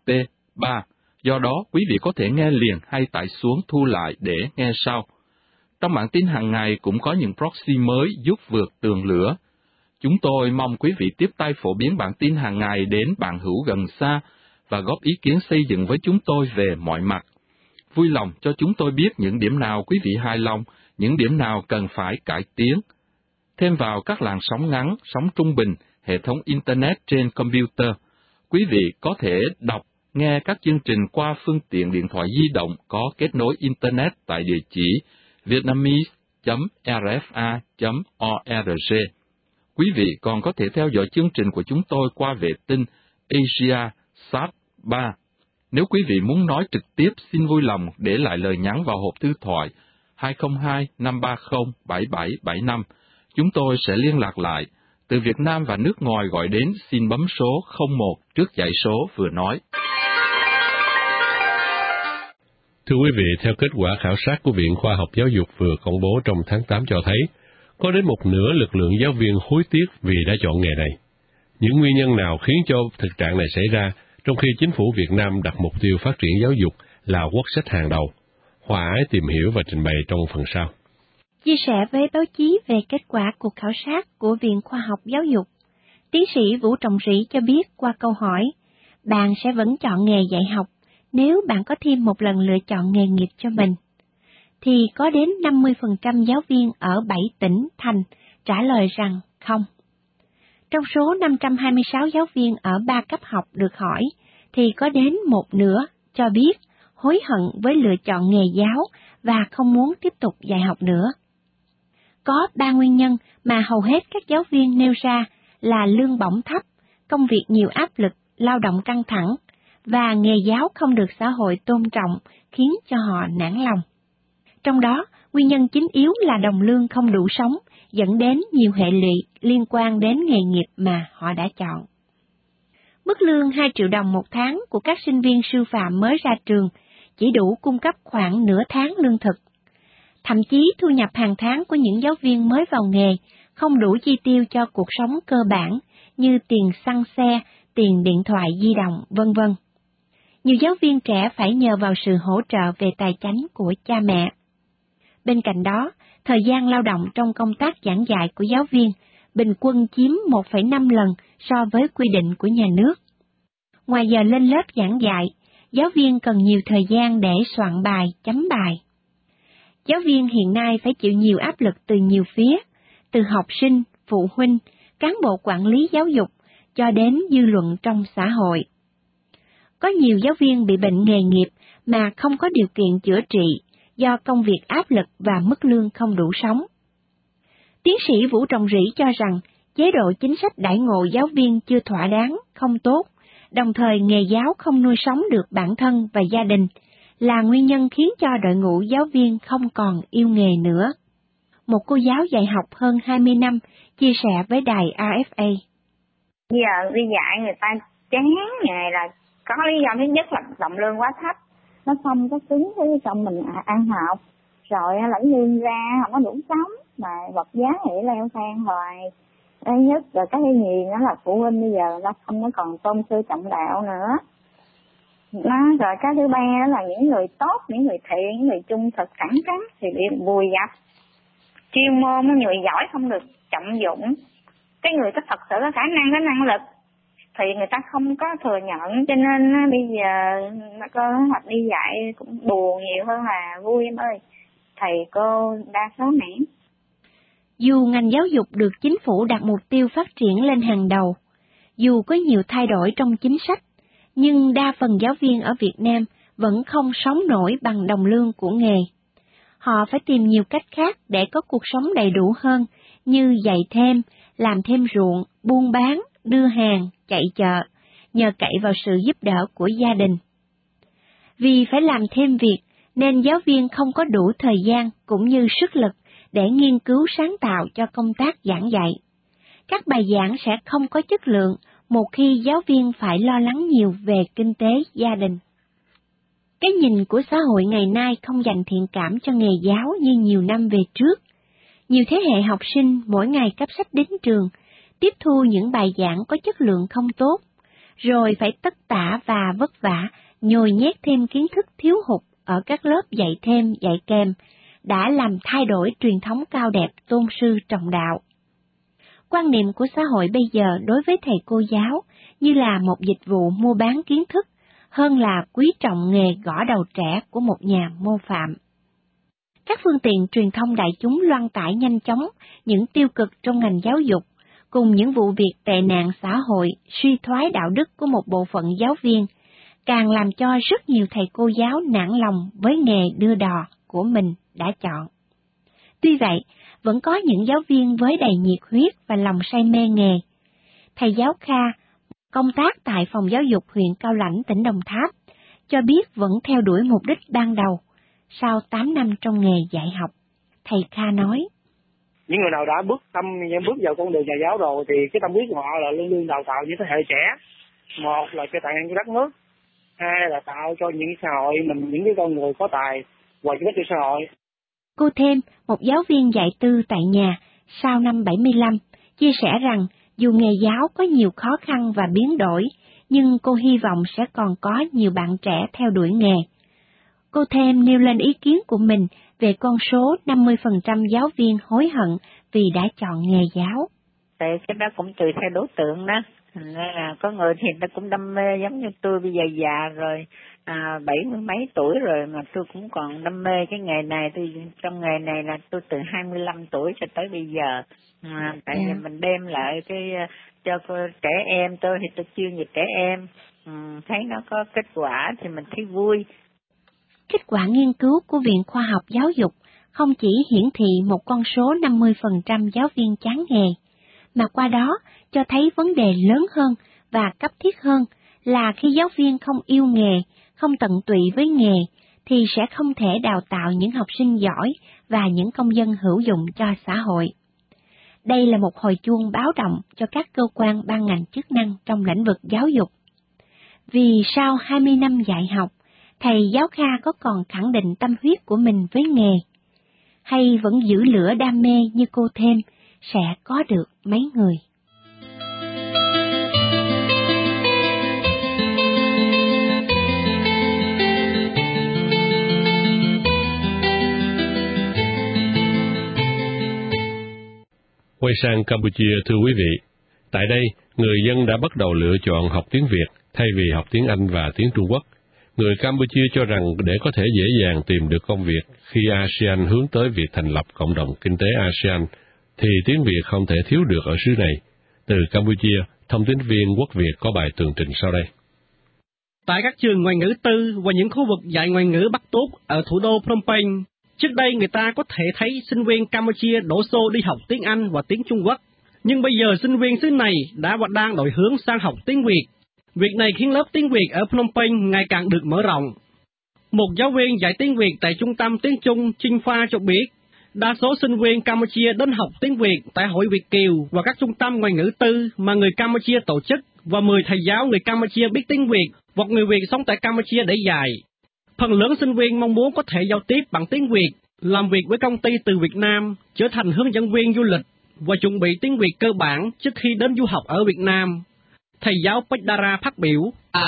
MP3, do đó quý vị có thể nghe liền hay tải xuống thu lại để nghe sau. Trong bản tin hàng ngày cũng có những proxy mới giúp vượt tường lửa. Chúng tôi mong quý vị tiếp tay phổ biến bản tin hàng ngày đến bạn hữu gần xa và góp ý kiến xây dựng với chúng tôi về mọi mặt. Vui lòng cho chúng tôi biết những điểm nào quý vị hài lòng, những điểm nào cần phải cải tiến. Thêm vào các làn sóng ngắn, sóng trung bình, hệ thống Internet trên computer, quý vị có thể đọc, nghe các chương trình qua phương tiện điện thoại di động có kết nối Internet tại địa chỉ vietnamese.rfa.org. Quý vị còn có thể theo dõi chương trình của chúng tôi qua vệ tinh Asia Sat 3. Nếu quý vị muốn nói trực tiếp, xin vui lòng để lại lời nhắn vào hộp thư thoại 202-530-7775. Chúng tôi sẽ liên lạc lại. Từ Việt Nam và nước ngoài gọi đến xin bấm số 01 trước dãy số vừa nói. Thưa quý vị, theo kết quả khảo sát của Viện Khoa học Giáo dục vừa công bố trong tháng 8 cho thấy, có đến một nửa lực lượng giáo viên hối tiếc vì đã chọn nghề này. Những nguyên nhân nào khiến cho thực trạng này xảy ra, trong khi chính phủ Việt Nam đặt mục tiêu phát triển giáo dục là quốc sách hàng đầu? Hòa Ái tìm hiểu và trình bày trong phần sau. Chia sẻ với báo chí về kết quả cuộc khảo sát của Viện Khoa học Giáo dục, tiến sĩ Vũ Trọng Rỉ cho biết qua câu hỏi, bạn sẽ vẫn chọn nghề dạy học nếu bạn có thêm một lần lựa chọn nghề nghiệp cho mình, thì có đến 50% giáo viên ở 7 tỉnh, thành trả lời rằng không. Trong số 526 giáo viên ở 3 cấp học được hỏi, thì có đến một nửa cho biết hối hận với lựa chọn nghề giáo và không muốn tiếp tục dạy học nữa. Có 3 nguyên nhân mà hầu hết các giáo viên nêu ra là lương bổng thấp, công việc nhiều áp lực, lao động căng thẳng, và nghề giáo không được xã hội tôn trọng khiến cho họ nản lòng. Trong đó, nguyên nhân chính yếu là đồng lương không đủ sống, dẫn đến nhiều hệ lụy liên quan đến nghề nghiệp mà họ đã chọn. Mức lương 2 triệu đồng một tháng của các sinh viên sư phạm mới ra trường chỉ đủ cung cấp khoảng nửa tháng lương thực. Thậm chí thu nhập hàng tháng của những giáo viên mới vào nghề không đủ chi tiêu cho cuộc sống cơ bản như tiền xăng xe, tiền điện thoại di động, v.v. Nhiều giáo viên trẻ phải nhờ vào sự hỗ trợ về tài chính của cha mẹ. Bên cạnh đó, thời gian lao động trong công tác giảng dạy của giáo viên bình quân chiếm 1,5 lần so với quy định của nhà nước. Ngoài giờ lên lớp giảng dạy, giáo viên cần nhiều thời gian để soạn bài, chấm bài. Giáo viên hiện nay phải chịu nhiều áp lực từ nhiều phía, từ học sinh, phụ huynh, cán bộ quản lý giáo dục, cho đến dư luận trong xã hội. Có nhiều giáo viên bị bệnh nghề nghiệp mà không có điều kiện chữa trị do công việc áp lực và mức lương không đủ sống. Tiến sĩ Vũ Trọng Rỉ cho rằng chế độ chính sách đãi ngộ giáo viên chưa thỏa đáng, không tốt, đồng thời nghề giáo không nuôi sống được bản thân và gia đình, là nguyên nhân khiến cho đội ngũ giáo viên không còn yêu nghề nữa. Một cô giáo dạy học hơn 20 năm chia sẻ với đài RFA. Bây giờ đi dạy người ta chán nghề là có lý do thứ nhất là đồng lương quá thấp, nó không có xứng với trong mình ăn học, rồi lãnh lương ra không có đủ sống, mà vật giá thì leo thang hoài. Thứ nhất, rồi cái gì nữa là phụ huynh bây giờ nó không có còn tôn sư trọng đạo nữa. Rồi cái thứ ba đó là những người tốt, những người thiện, những người trung thực thẳng thắn thì bị vùi dập. Chuyên môn người giỏi không được trọng dụng, cái người có thật sự có khả năng, có năng lực thì người ta không có thừa nhận, cho nên bây giờ cơ hoạch đi dạy cũng buồn nhiều hơn là vui em ơi. Thầy cô đa số nản. Dù ngành giáo dục được chính phủ đặt mục tiêu phát triển lên hàng đầu, dù có nhiều thay đổi trong chính sách, nhưng đa phần giáo viên ở Việt Nam vẫn không sống nổi bằng đồng lương của nghề. Họ phải tìm nhiều cách khác để có cuộc sống đầy đủ hơn, như dạy thêm, làm thêm ruộng, buôn bán, đưa hàng, chạy chợ, nhờ cậy vào sự giúp đỡ của gia đình. Vì phải làm thêm việc, nên giáo viên không có đủ thời gian cũng như sức lực để nghiên cứu sáng tạo cho công tác giảng dạy. Các bài giảng sẽ không có chất lượng một khi giáo viên phải lo lắng nhiều về kinh tế gia đình. Cái nhìn của xã hội ngày nay không dành thiện cảm cho nghề giáo như nhiều năm về trước. Nhiều thế hệ học sinh mỗi ngày cắp sách đến trường, tiếp thu những bài giảng có chất lượng không tốt, rồi phải tất tả và vất vả nhồi nhét thêm kiến thức thiếu hụt ở các lớp dạy thêm, dạy kèm, đã làm thay đổi truyền thống cao đẹp tôn sư trọng đạo. Quan niệm của xã hội bây giờ đối với thầy cô giáo như là một dịch vụ mua bán kiến thức, hơn là quý trọng nghề gõ đầu trẻ của một nhà mô phạm. Các phương tiện truyền thông đại chúng loan tải nhanh chóng những tiêu cực trong ngành giáo dục, cùng những vụ việc tệ nạn xã hội, suy thoái đạo đức của một bộ phận giáo viên, càng làm cho rất nhiều thầy cô giáo nản lòng với nghề đưa đò của mình đã chọn. Tuy vậy, vẫn có những giáo viên với đầy nhiệt huyết và lòng say mê nghề. Thầy giáo Kha, công tác tại phòng giáo dục huyện Cao Lãnh, tỉnh Đồng Tháp, cho biết vẫn theo đuổi mục đích ban đầu. Sau 8 năm trong nghề dạy học, thầy Kha nói: những người nào đã bước vào con đường nhà giáo rồi thì cái tâm huyết của họ là luôn luôn đào tạo những thế hệ trẻ. Một là cho tài năng cho đất nước, hai là tạo cho những xã hội mình những cái con người có tài và cho cái xã hội. Cô Thêm, một giáo viên dạy tư tại nhà sau năm 75, chia sẻ rằng dù nghề giáo có nhiều khó khăn và biến đổi, nhưng cô hy vọng sẽ còn có nhiều bạn trẻ theo đuổi nghề. Cô Thêm nêu lên ý kiến của mình về con số 50% giáo viên hối hận vì đã chọn nghề giáo. Tại cái đó cũng tùy theo đối tượng đó. Nên là có người thì ta cũng đam mê giống như tôi bây giờ già rồi, 70 mấy tuổi rồi mà tôi cũng còn đam mê cái nghề này. Tôi trong nghề này là tôi từ 25 tuổi cho tới bây giờ. Tại vì mình đem lại cái cho trẻ em tôi thì tôi chuyên về trẻ em, thấy nó có kết quả thì mình thấy vui. Kết quả nghiên cứu của Viện Khoa học Giáo dục không chỉ hiển thị một con số 50% giáo viên chán nghề, mà qua đó cho thấy vấn đề lớn hơn và cấp thiết hơn là khi giáo viên không yêu nghề, không tận tụy với nghề, thì sẽ không thể đào tạo những học sinh giỏi và những công dân hữu dụng cho xã hội. Đây là một hồi chuông báo động cho các cơ quan ban ngành chức năng trong lĩnh vực giáo dục. Vì sau 20 năm dạy học, thầy giáo Kha có còn khẳng định tâm huyết của mình với nghề, hay vẫn giữ lửa đam mê như cô Thêm, sẽ có được mấy người. Quay sang Campuchia, thưa quý vị, tại đây, người dân đã bắt đầu lựa chọn học tiếng Việt thay vì học tiếng Anh và tiếng Trung Quốc. Người Campuchia cho rằng để có thể dễ dàng tìm được công việc khi ASEAN hướng tới việc thành lập cộng đồng kinh tế ASEAN, thì tiếng Việt không thể thiếu được ở xứ này. Từ Campuchia, thông tín viên Quốc Việt có bài tường trình sau đây. Tại các trường ngoại ngữ tư và những khu vực dạy ngoại ngữ bắt tốt ở thủ đô Phnom Penh, trước đây người ta có thể thấy sinh viên Campuchia đổ xô đi học tiếng Anh và tiếng Trung Quốc, nhưng bây giờ sinh viên xứ này đã và đang đổi hướng sang học tiếng Việt. Việc này khiến lớp tiếng Việt ở Phnom Penh ngày càng được mở rộng. Một giáo viên dạy tiếng Việt tại Trung tâm Tiếng Trung Chinh Pha cho biết, đa số sinh viên Campuchia đến học tiếng Việt tại Hội Việt Kiều và các trung tâm ngoại ngữ tư mà người Campuchia tổ chức, và 10 thầy giáo người Campuchia biết tiếng Việt hoặc người Việt sống tại Campuchia để dạy. Phần lớn sinh viên mong muốn có thể giao tiếp bằng tiếng Việt, làm việc với công ty từ Việt Nam, trở thành hướng dẫn viên du lịch và chuẩn bị tiếng Việt cơ bản trước khi đến du học ở Việt Nam. Thầy giáo Pechdara phát biểu: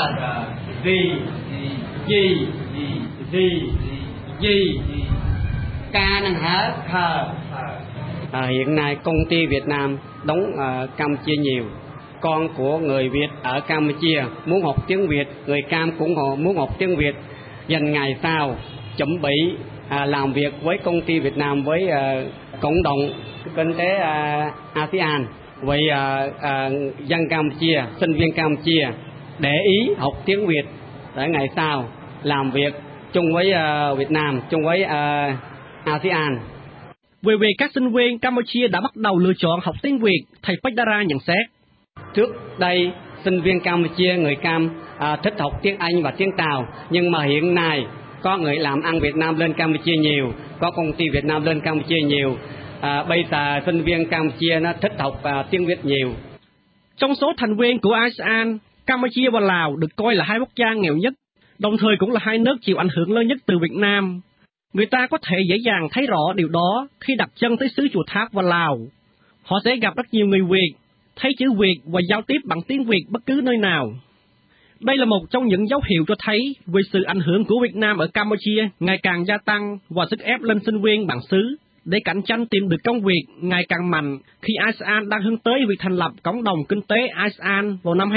Hiện nay công ty Việt Nam đóng ở Campuchia nhiều. Con của người Việt ở Campuchia muốn học tiếng Việt, người Cam cũng muốn học tiếng Việt. Dành ngày sau chuẩn bị làm việc với công ty Việt Nam, với cộng đồng kinh tế ASEAN, với dân Campuchia, sinh viên Campuchia để ý học tiếng Việt để ngày sau làm việc chung với Việt Nam, chung với ASEAN. Về việc các sinh viên Campuchia đã bắt đầu lựa chọn học tiếng Việt, thầy Pechdara nhận xét: Trước đây, sinh viên Campuchia, người Cam thích học tiếng Anh và tiếng Tàu, nhưng mà hiện nay có người làm ăn Việt Nam lên Campuchia nhiều, có công ty Việt Nam lên Campuchia nhiều. Bây giờ sinh viên Campuchia nó thích học tiếng Việt nhiều. Trong số thành viên của ASEAN, Campuchia và Lào được coi là hai quốc gia nghèo nhất, đồng thời cũng là hai nước chịu ảnh hưởng lớn nhất từ Việt Nam. Người ta có thể dễ dàng thấy rõ điều đó khi đặt chân tới xứ Chùa Tháp và Lào. Họ sẽ gặp rất nhiều người Việt, thấy chữ Việt và giao tiếp bằng tiếng Việt bất cứ nơi nào. Đây là một trong những dấu hiệu cho thấy về sự ảnh hưởng của Việt Nam ở Campuchia ngày càng gia tăng và sức ép lên sinh viên bản xứ để cạnh tranh tìm được công việc ngày càng mạnh khi ASEAN đang hướng tới việc thành lập cộng đồng kinh tế ASEAN vào năm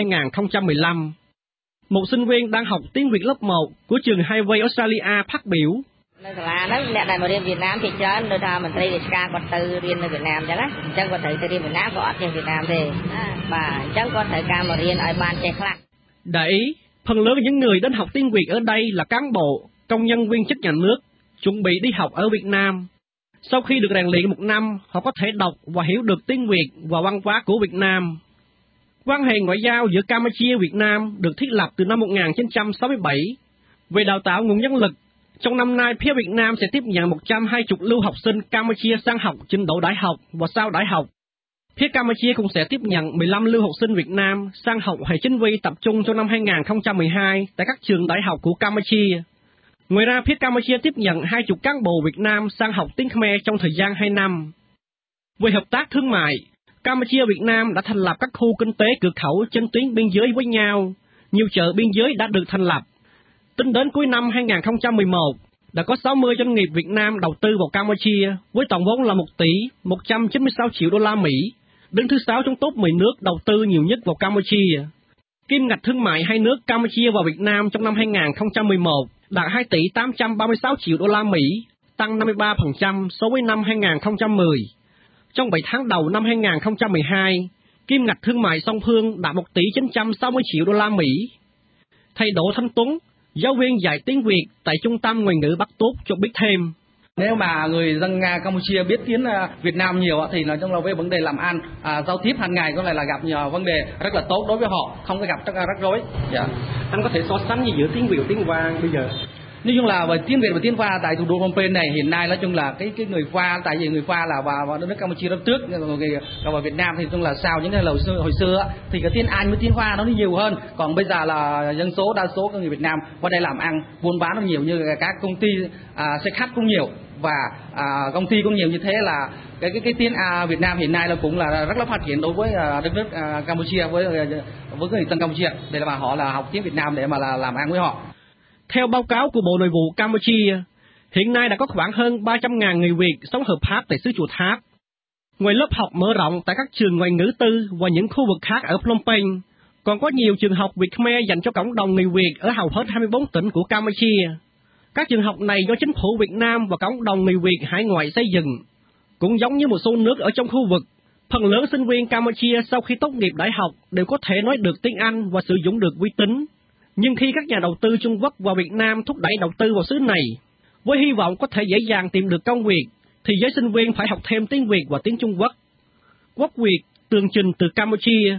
2015. Một sinh viên đang học tiếng Việt lớp 1 của trường Highway Australia phát biểu. Là nó nè đại mà riêng Việt Nam thì chớ nơi ta mình đi ca còn từ riêng ở Việt Nam chẳng á, chẳng có thể riêng Việt Nam có ở trên Việt Nam thì và chẳng có thể ca mà riêng ở ban trên khác. Để ý, phần lớn những người đến học tiếng Việt ở đây là cán bộ, công nhân viên chức nhà nước, chuẩn bị đi học ở Việt Nam. Sau khi được rèn luyện 1 năm, họ có thể đọc và hiểu được tiếng Việt và văn hóa của Việt Nam. Quan hệ ngoại giao giữa Campuchia và Việt Nam được thiết lập từ năm 1967. Về đào tạo nguồn nhân lực, trong năm nay phía Việt Nam sẽ tiếp nhận 120 lưu học sinh Campuchia sang học trình độ đại học và sau đại học. Phía Campuchia cũng sẽ tiếp nhận 15 lưu học sinh Việt Nam sang học hệ chính quy tập trung trong năm 2012 tại các trường đại học của Campuchia. Ngoài ra, phía Campuchia tiếp nhận 20 cán bộ Việt Nam sang học tiếng Khmer trong thời gian 2 năm. Về hợp tác thương mại, Campuchia và Việt Nam đã thành lập các khu kinh tế cửa khẩu trên tuyến biên giới với nhau. Nhiều chợ biên giới đã được thành lập. Tính đến cuối năm 2011, đã có 60 doanh nghiệp Việt Nam đầu tư vào Campuchia với tổng vốn là 1 tỷ 196 triệu đô la Mỹ, đứng thứ 6 trong top 10 nước đầu tư nhiều nhất vào Campuchia. Kim ngạch thương mại hai nước Campuchia và Việt Nam trong năm 2011 đạt 2 tỷ 836 triệu đô la Mỹ, tăng 53% so với năm 2010. Trong 7 tháng đầu năm 2012, kim ngạch thương mại song phương đạt 1 tỷ 960 triệu đô la Mỹ. Thầy Đỗ Thanh Tuấn, giáo viên dạy tiếng Việt tại Trung tâm Ngoại ngữ Bắc Tốt cho biết thêm. Nếu mà người dân Campuchia biết tiếng Việt Nam nhiều thì nói chung là với vấn đề làm ăn, giao tiếp hàng ngày có lẽ là gặp nhiều vấn đề rất là tốt đối với họ, không có gặp rất rắc rối. Dạ. Anh có thể so sánh gì giữa tiếng Việt và tiếng Hoa bây giờ? Nói chung là về tiếng Việt và tiếng Hoa tại thủ đô Phnom Penh này hiện nay nói chung là cái người Hoa, tại vì người Hoa là vào đất nước Campuchia đất trước, còn vào Việt Nam thì chung là sau những cái hồi xưa thì cái tiếng Anh với tiếng Hoa nó nhiều hơn, còn bây giờ là dân số đa số của người Việt Nam qua đây làm ăn buôn bán nó nhiều, như các công ty xe khách cũng nhiều và công ty cũng nhiều, như thế là cái tiếng Việt Nam hiện nay là cũng là rất là phát triển đối với đất nước Campuchia với người dân Campuchia, để là họ là học tiếng Việt Nam để mà làm ăn với họ. Theo báo cáo của Bộ Nội vụ Campuchia, hiện nay đã có khoảng hơn 300.000 người Việt sống hợp pháp tại xứ Chùa Tháp. Ngoài lớp học mở rộng tại các trường ngoại ngữ tư và những khu vực khác ở Phnom Penh, còn có nhiều trường học Việt Khmer dành cho cộng đồng người Việt ở hầu hết 24 tỉnh của Campuchia. Các trường học này do chính phủ Việt Nam và cộng đồng người Việt hải ngoại xây dựng. Cũng giống như một số nước ở trong khu vực, phần lớn sinh viên Campuchia sau khi tốt nghiệp đại học đều có thể nói được tiếng Anh và sử dụng được vi tính. Nhưng khi các nhà đầu tư Trung Quốc và Việt Nam thúc đẩy đầu tư vào xứ này, với hy vọng có thể dễ dàng tìm được công việc, thì giới sinh viên phải học thêm tiếng Việt và tiếng Trung Quốc. Quốc Việt, tường trình từ Campuchia.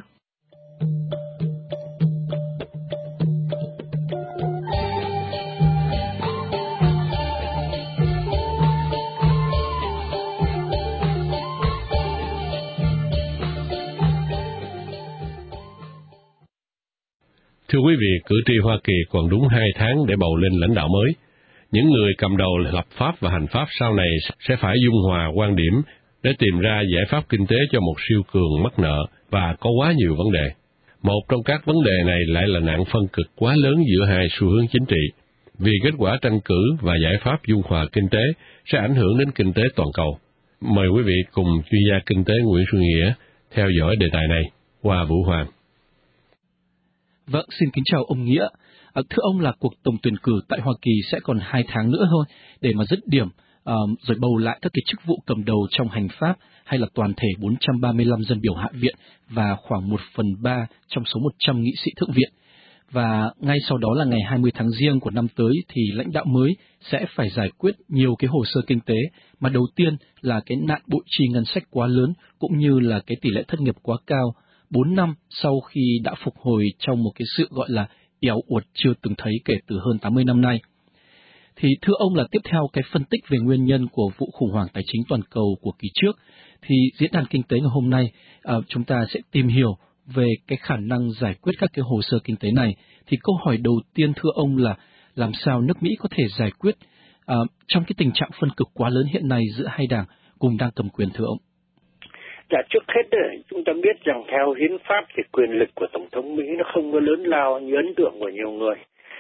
Thưa quý vị, cử tri Hoa Kỳ còn đúng 2 tháng để bầu lên lãnh đạo mới. Những người cầm đầu lập pháp và hành pháp sau này sẽ phải dung hòa quan điểm để tìm ra giải pháp kinh tế cho một siêu cường mắc nợ và có quá nhiều vấn đề. Một trong các vấn đề này lại là nạn phân cực quá lớn giữa hai xu hướng chính trị, vì kết quả tranh cử và giải pháp dung hòa kinh tế sẽ ảnh hưởng đến kinh tế toàn cầu. Mời quý vị cùng chuyên gia kinh tế Nguyễn Xuân Nghĩa theo dõi đề tài này qua Vũ Hoàng. Vâng, xin kính chào ông Nghĩa. Thưa ông, là cuộc tổng tuyển cử tại Hoa Kỳ sẽ còn 2 tháng nữa thôi để mà dứt điểm, rồi bầu lại các cái chức vụ cầm đầu trong hành pháp hay là toàn thể 435 dân biểu Hạ viện và khoảng 1/3 trong số 100 nghị sĩ Thượng viện. Và ngay sau đó là ngày 20 tháng Giêng của năm tới thì lãnh đạo mới sẽ phải giải quyết nhiều cái hồ sơ kinh tế, mà đầu tiên là cái nạn bội chi ngân sách quá lớn cũng như là cái tỷ lệ thất nghiệp quá cao 4 năm sau khi đã phục hồi trong một cái sự gọi là éo uột chưa từng thấy kể từ hơn 80 năm nay. Thì thưa ông, là tiếp theo cái phân tích về nguyên nhân của vụ khủng hoảng tài chính toàn cầu của kỳ trước, thì diễn đàn kinh tế ngày hôm nay chúng ta sẽ tìm hiểu về cái khả năng giải quyết các cái hồ sơ kinh tế này. Thì câu hỏi đầu tiên thưa ông là làm sao nước Mỹ có thể giải quyết trong cái tình trạng phân cực quá lớn hiện nay giữa hai đảng cùng đang cầm quyền thưa ông? Trước hết chúng ta biết rằng theo hiến pháp thì quyền lực của Tổng thống Mỹ nó không có lớn lao như ấn tượng của nhiều người.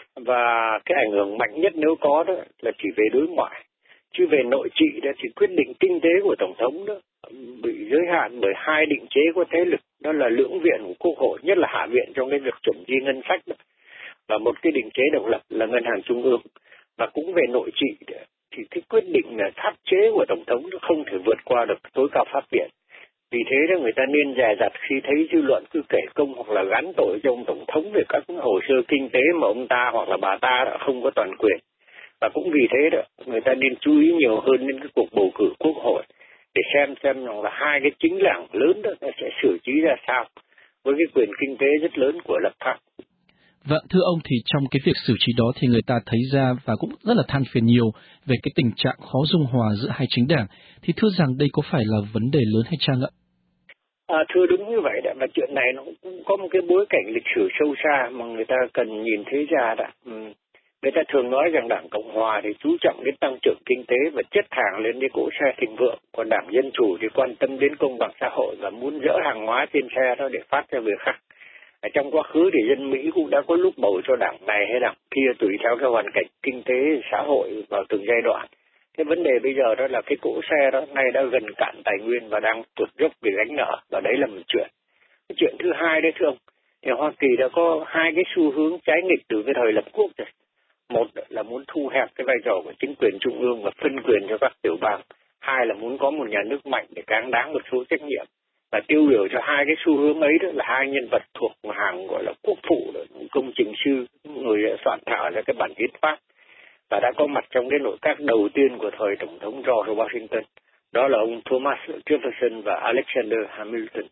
Và cái ảnh hưởng mạnh nhất nếu có đó là chỉ về đối ngoại. Chứ về nội trị đó thì quyết định kinh tế của Tổng thống đó bị giới hạn bởi hai định chế của thế lực. Đó là lưỡng viện của Quốc hội, nhất là Hạ viện trong cái việc chuẩn chi ngân sách đó. Và một cái định chế độc lập là Ngân hàng Trung ương. Và cũng về nội trị thì cái quyết định là pháp chế của Tổng thống nó không thể vượt qua được tối cao pháp viện. Vì thế đó người ta nên dè dặt khi thấy dư luận cứ kể công hoặc là gắn tội cho ông Tổng thống về các hồ sơ kinh tế mà ông ta hoặc là bà ta đã không có toàn quyền. Và cũng vì thế đó người ta nên chú ý nhiều hơn đến cái cuộc bầu cử Quốc hội để xem rằng là hai cái chính đảng lớn đó nó sẽ xử trí ra sao với cái quyền kinh tế rất lớn của lập pháp. Vâng, thưa ông, thì trong cái việc xử trí đó thì người ta thấy ra và cũng rất là than phiền nhiều về cái tình trạng khó dung hòa giữa hai chính đảng. Thì thưa rằng đây có phải là vấn đề lớn hay chăng ạ? Thưa đúng như vậy đấy, và chuyện này nó cũng có một cái bối cảnh lịch sử sâu xa mà người ta cần nhìn thấy ra đã. Người ta thường nói rằng Đảng Cộng Hòa thì chú trọng đến tăng trưởng kinh tế và chất hàng lên cái cỗ xe thịnh vượng, còn Đảng Dân Chủ thì quan tâm đến công bằng xã hội và muốn dỡ hàng hóa trên xe đó để phát cho người khác. Ở trong quá khứ thì dân Mỹ cũng đã có lúc bầu cho đảng này hay đảng kia tùy theo cái hoàn cảnh kinh tế xã hội vào từng giai đoạn. Cái vấn đề bây giờ đó là cái cỗ xe đó nay đã gần cạn tài nguyên và đang tuột dốc vì gánh nợ, và đấy là một chuyện. Cái chuyện thứ hai đấy thưa ông, thì Hoa Kỳ đã có hai cái xu hướng trái nghịch từ cái thời lập quốc rồi. Một là muốn thu hẹp cái vai trò của chính quyền trung ương và phân quyền cho các tiểu bang. Hai là muốn có một nhà nước mạnh để cáng đáng một số trách nhiệm. Và tiêu biểu cho hai cái xu hướng ấy đó là hai nhân vật thuộc hàng gọi là quốc phụ, công trình sư, người soạn thảo ra cái bản hiến pháp và đã có mặt trong cái nội các đầu tiên của thời Tổng thống George Washington. Đó là ông Thomas Jefferson và Alexander Hamilton.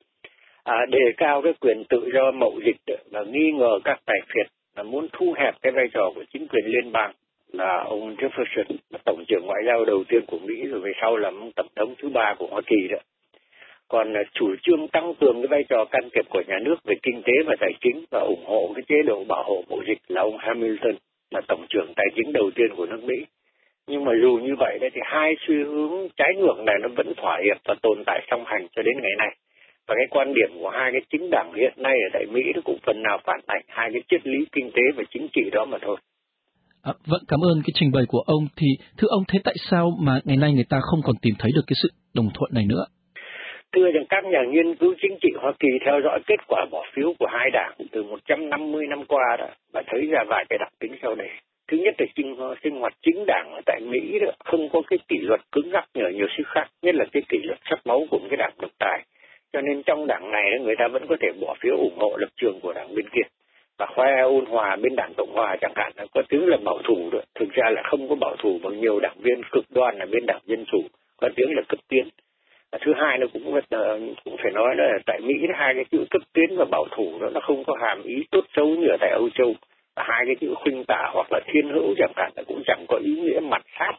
Đề cao cái quyền tự do mậu dịch và nghi ngờ các tài phiệt và muốn thu hẹp cái vai trò của chính quyền liên bang là ông Jefferson, là tổng trưởng ngoại giao đầu tiên của Mỹ rồi về sau làm tổng thống thứ 3 của Hoa Kỳ đó. Còn chủ trương tăng cường cái vai trò can thiệp của nhà nước về kinh tế và tài chính và ủng hộ cái chế độ bảo hộ mậu dịch là ông Hamilton, là tổng trưởng tài chính đầu tiên của nước Mỹ. Nhưng mà dù như vậy thì hai xu hướng trái ngược này nó vẫn thỏa hiệp và tồn tại song hành cho đến ngày nay. Và cái quan điểm của hai cái chính đảng hiện nay ở tại Mỹ nó cũng phần nào phản ảnh hai cái triết lý kinh tế và chính trị đó mà thôi. Vâng, cảm ơn cái trình bày của ông. Thì thưa ông, thế tại sao mà ngày nay người ta không còn tìm thấy được cái sự đồng thuận này nữa? Thưa rằng các nhà nghiên cứu chính trị Hoa Kỳ theo dõi kết quả bỏ phiếu của hai đảng từ 150 năm qua đó và thấy ra vài cái đặc tính sau đây. Thứ nhất là sinh hoạt chính đảng ở tại Mỹ đó không có cái kỷ luật cứng rắc như ở nhiều nước khác, nhất là cái kỷ luật sắc máu của cái đảng độc tài. Cho nên trong đảng này người ta vẫn có thể bỏ phiếu ủng hộ lập trường của đảng bên kia và khoe ôn hòa bên đảng Cộng Hòa chẳng hạn, có tiếng là bảo thủ rồi, thực ra là không có bảo thủ bằng nhiều đảng viên cực đoan ở bên đảng Dân Chủ, có tiếng là cấp tiến. Và thứ hai nó cũng phải nói là tại Mỹ hai cái chữ cấp tiến và bảo thủ đó nó không có hàm ý tốt xấu như ở tại Âu Châu, và hai cái chữ khuynh tả hoặc là thiên hữu chẳng hạn là cũng chẳng có ý nghĩa mặt sát.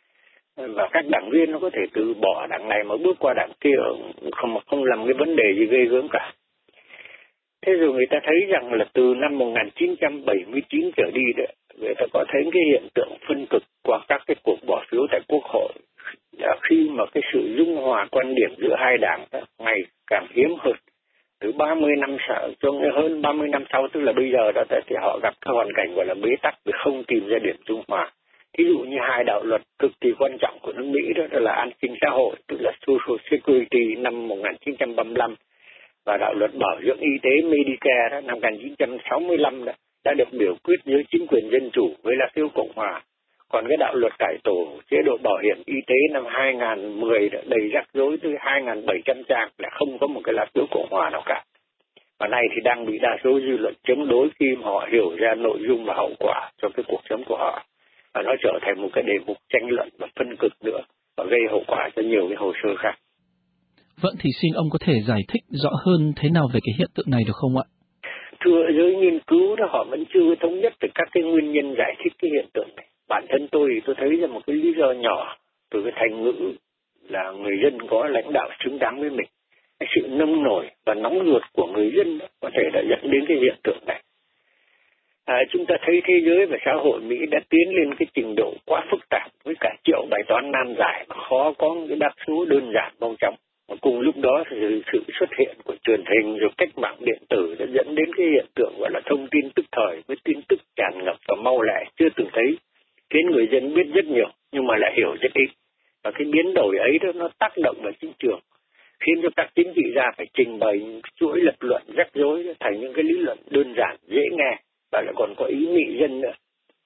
Và các đảng viên nó có thể từ bỏ đảng này mà bước qua đảng kia không làm cái vấn đề gì ghê gớm cả. Thế rồi người ta thấy rằng là từ năm 1979 trở đi đấy, người ta có thấy cái hiện tượng phân cực qua các cái cuộc bỏ phiếu tại Quốc hội, khi mà cái sự dung hòa quan điểm giữa hai đảng đó, ngày càng hiếm hơn. Từ 30 năm sau cho hơn 30 năm sau, tức là bây giờ đó thì họ gặp cái hoàn cảnh gọi là bế tắc vì không tìm ra điểm dung hòa. Ví dụ như hai đạo luật cực kỳ quan trọng của nước Mỹ đó là an sinh xã hội, tức là Social Security năm 1935 và đạo luật bảo dưỡng y tế Medicare đó, năm 1965 đó, đã được biểu quyết giữa chính quyền Dân Chủ với là phiếu Cộng Hòa. Còn cái đạo luật cải tổ chế độ bảo hiểm y tế năm 2010 đã đầy rắc rối tới 2.700 trang là không có một cái lá phiếu Cộng Hòa nào cả. Và nay thì đang bị đa số dư luận chống đối khi mà họ hiểu ra nội dung và hậu quả cho cái cuộc sống của họ. Và nó trở thành một cái đề mục tranh luận và phân cực nữa và gây hậu quả cho nhiều cái hồ sơ khác. Vậy thì xin ông có thể giải thích rõ hơn thế nào về cái hiện tượng này được không ạ? Thưa, giới nghiên cứu đó họ vẫn chưa thống nhất về các cái nguyên nhân giải thích cái hiện tượng này. Bản thân tôi thấy ra một cái lý do nhỏ từ cái thành ngữ là người dân có lãnh đạo xứng đáng với mình. Cái sự nông nổi và nóng ruột của người dân đó có thể đã dẫn đến cái hiện tượng này. Chúng ta thấy thế giới và xã hội Mỹ đã tiến lên cái trình độ quá phức tạp với cả triệu bài toán nan giải mà khó có cái đáp số đơn giản mau chóng. Và cùng lúc đó sự xuất hiện của truyền hình rồi cách mạng điện tử đã dẫn đến cái hiện tượng gọi là thông tin tức thời với tin tức tràn ngập và mau lẹ chưa từng thấy, khiến người dân biết rất nhiều nhưng mà lại hiểu rất ít. Và cái biến đổi ấy đó nó tác động vào chính trường, khiến cho các chính trị gia phải trình bày những chuỗi lập luận rắc rối thành những cái lý luận đơn giản dễ nghe và lại còn có ý mị dân nữa.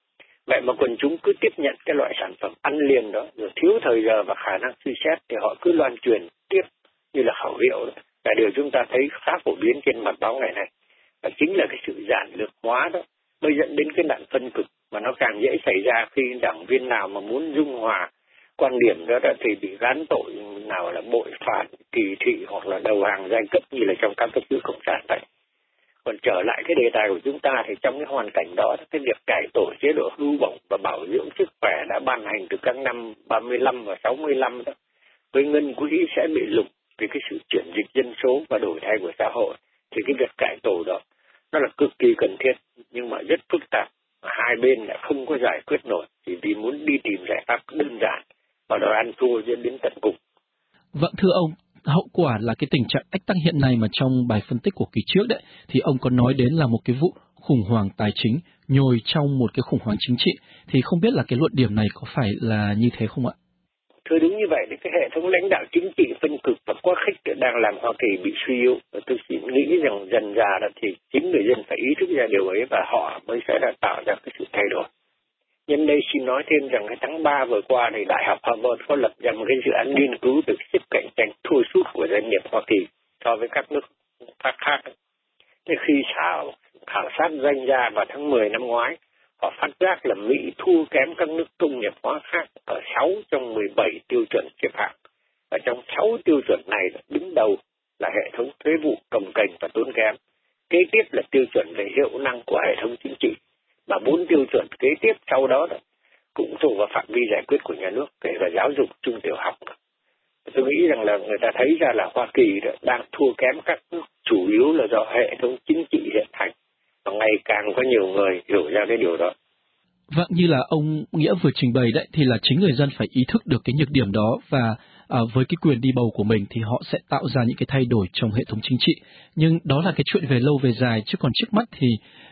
Vậy mà quần chúng cứ tiếp nhận cái loại sản phẩm ăn liền đó, rồi thiếu thời giờ và khả năng suy xét thì họ cứ loan truyền tiếp như là khẩu hiệu đó. Là điều chúng ta thấy khá phổ biến trên mặt báo ngày nay. Và chính là cái sự giản lược hóa đó mới dẫn đến cái nạn phân cực, mà nó càng dễ xảy ra khi đảng viên nào mà muốn dung hòa quan điểm đó thì bị gán tội nào là bội phản, kỳ thị hoặc là đầu hàng giai cấp như là trong các cái chữ cộng sản vậy. Còn trở lại cái đề tài của chúng ta thì trong cái hoàn cảnh đó, cái việc cải tổ chế độ hưu bổng và bảo dưỡng sức khỏe đã ban hành từ các năm 35 và 65 đó, với ngân quỹ sẽ bị lục vì cái sự chuyển dịch dân số và đổi thay của xã hội, thì cái việc cải tổ đó nó là cực kỳ cần thiết nhưng mà rất phức tạp, hai bên lại không có giải quyết nổi chỉ vì muốn đi tìm giải pháp đơn giản và đòi ăn thua dẫn đến tận cùng. Vâng, thưa ông, hậu quả là cái tình trạng ách tắc hiện nay mà trong bài phân tích của kỳ trước đấy thì ông có nói đến là một cái vụ khủng hoảng tài chính nhồi trong một cái khủng hoảng chính trị, thì không biết là cái luận điểm này có phải là như thế không ạ? Thưa, đúng như vậy, thì cái hệ thống lãnh đạo chính trị phân cực và quá khích đang làm Hoa Kỳ bị suy yếu. Và tôi chỉ nghĩ rằng dần dà là thì chính người dân phải ý thức ra điều ấy và họ mới sẽ là tạo ra cái sự thay đổi. Nhân đây xin nói thêm rằng cái tháng 3 vừa qua thì Đại học Harvard có lập ra một cái dự án nghiên cứu về sức cạnh tranh thua sút của doanh nghiệp Hoa Kỳ so với các nước khác. Thế khi khảo sát doanh gia vào tháng 10 năm ngoái, họ phát giác là Mỹ thua kém các nước công nghiệp hóa khác ở 6 trong 17 tiêu chuẩn xếp hạng. Và trong 6 tiêu chuẩn này đứng đầu là hệ thống thuế vụ cồng kềnh và tốn kém. Kế tiếp là tiêu chuẩn về hiệu năng của hệ thống chính trị. Và 4 tiêu chuẩn kế tiếp sau đó cũng thuộc vào phạm vi giải quyết của nhà nước, kể cả giáo dục trung tiểu học. Tôi nghĩ rằng là người ta thấy ra là Hoa Kỳ đang thua kém các nước chủ yếu là do hệ thống chính trị hiện hành. Và ngày càng có nhiều người hiểu ra cái điều đó. Vâng, như là ông Nghĩa vừa trình bày đấy, thì là chính người dân phải ý thức được cái nhược điểm đó và với cái quyền đi bầu của mình thì họ sẽ tạo ra những cái thay đổi trong hệ thống chính trị. Nhưng đó là cái chuyện về lâu về dài, chứ còn trước mắt thì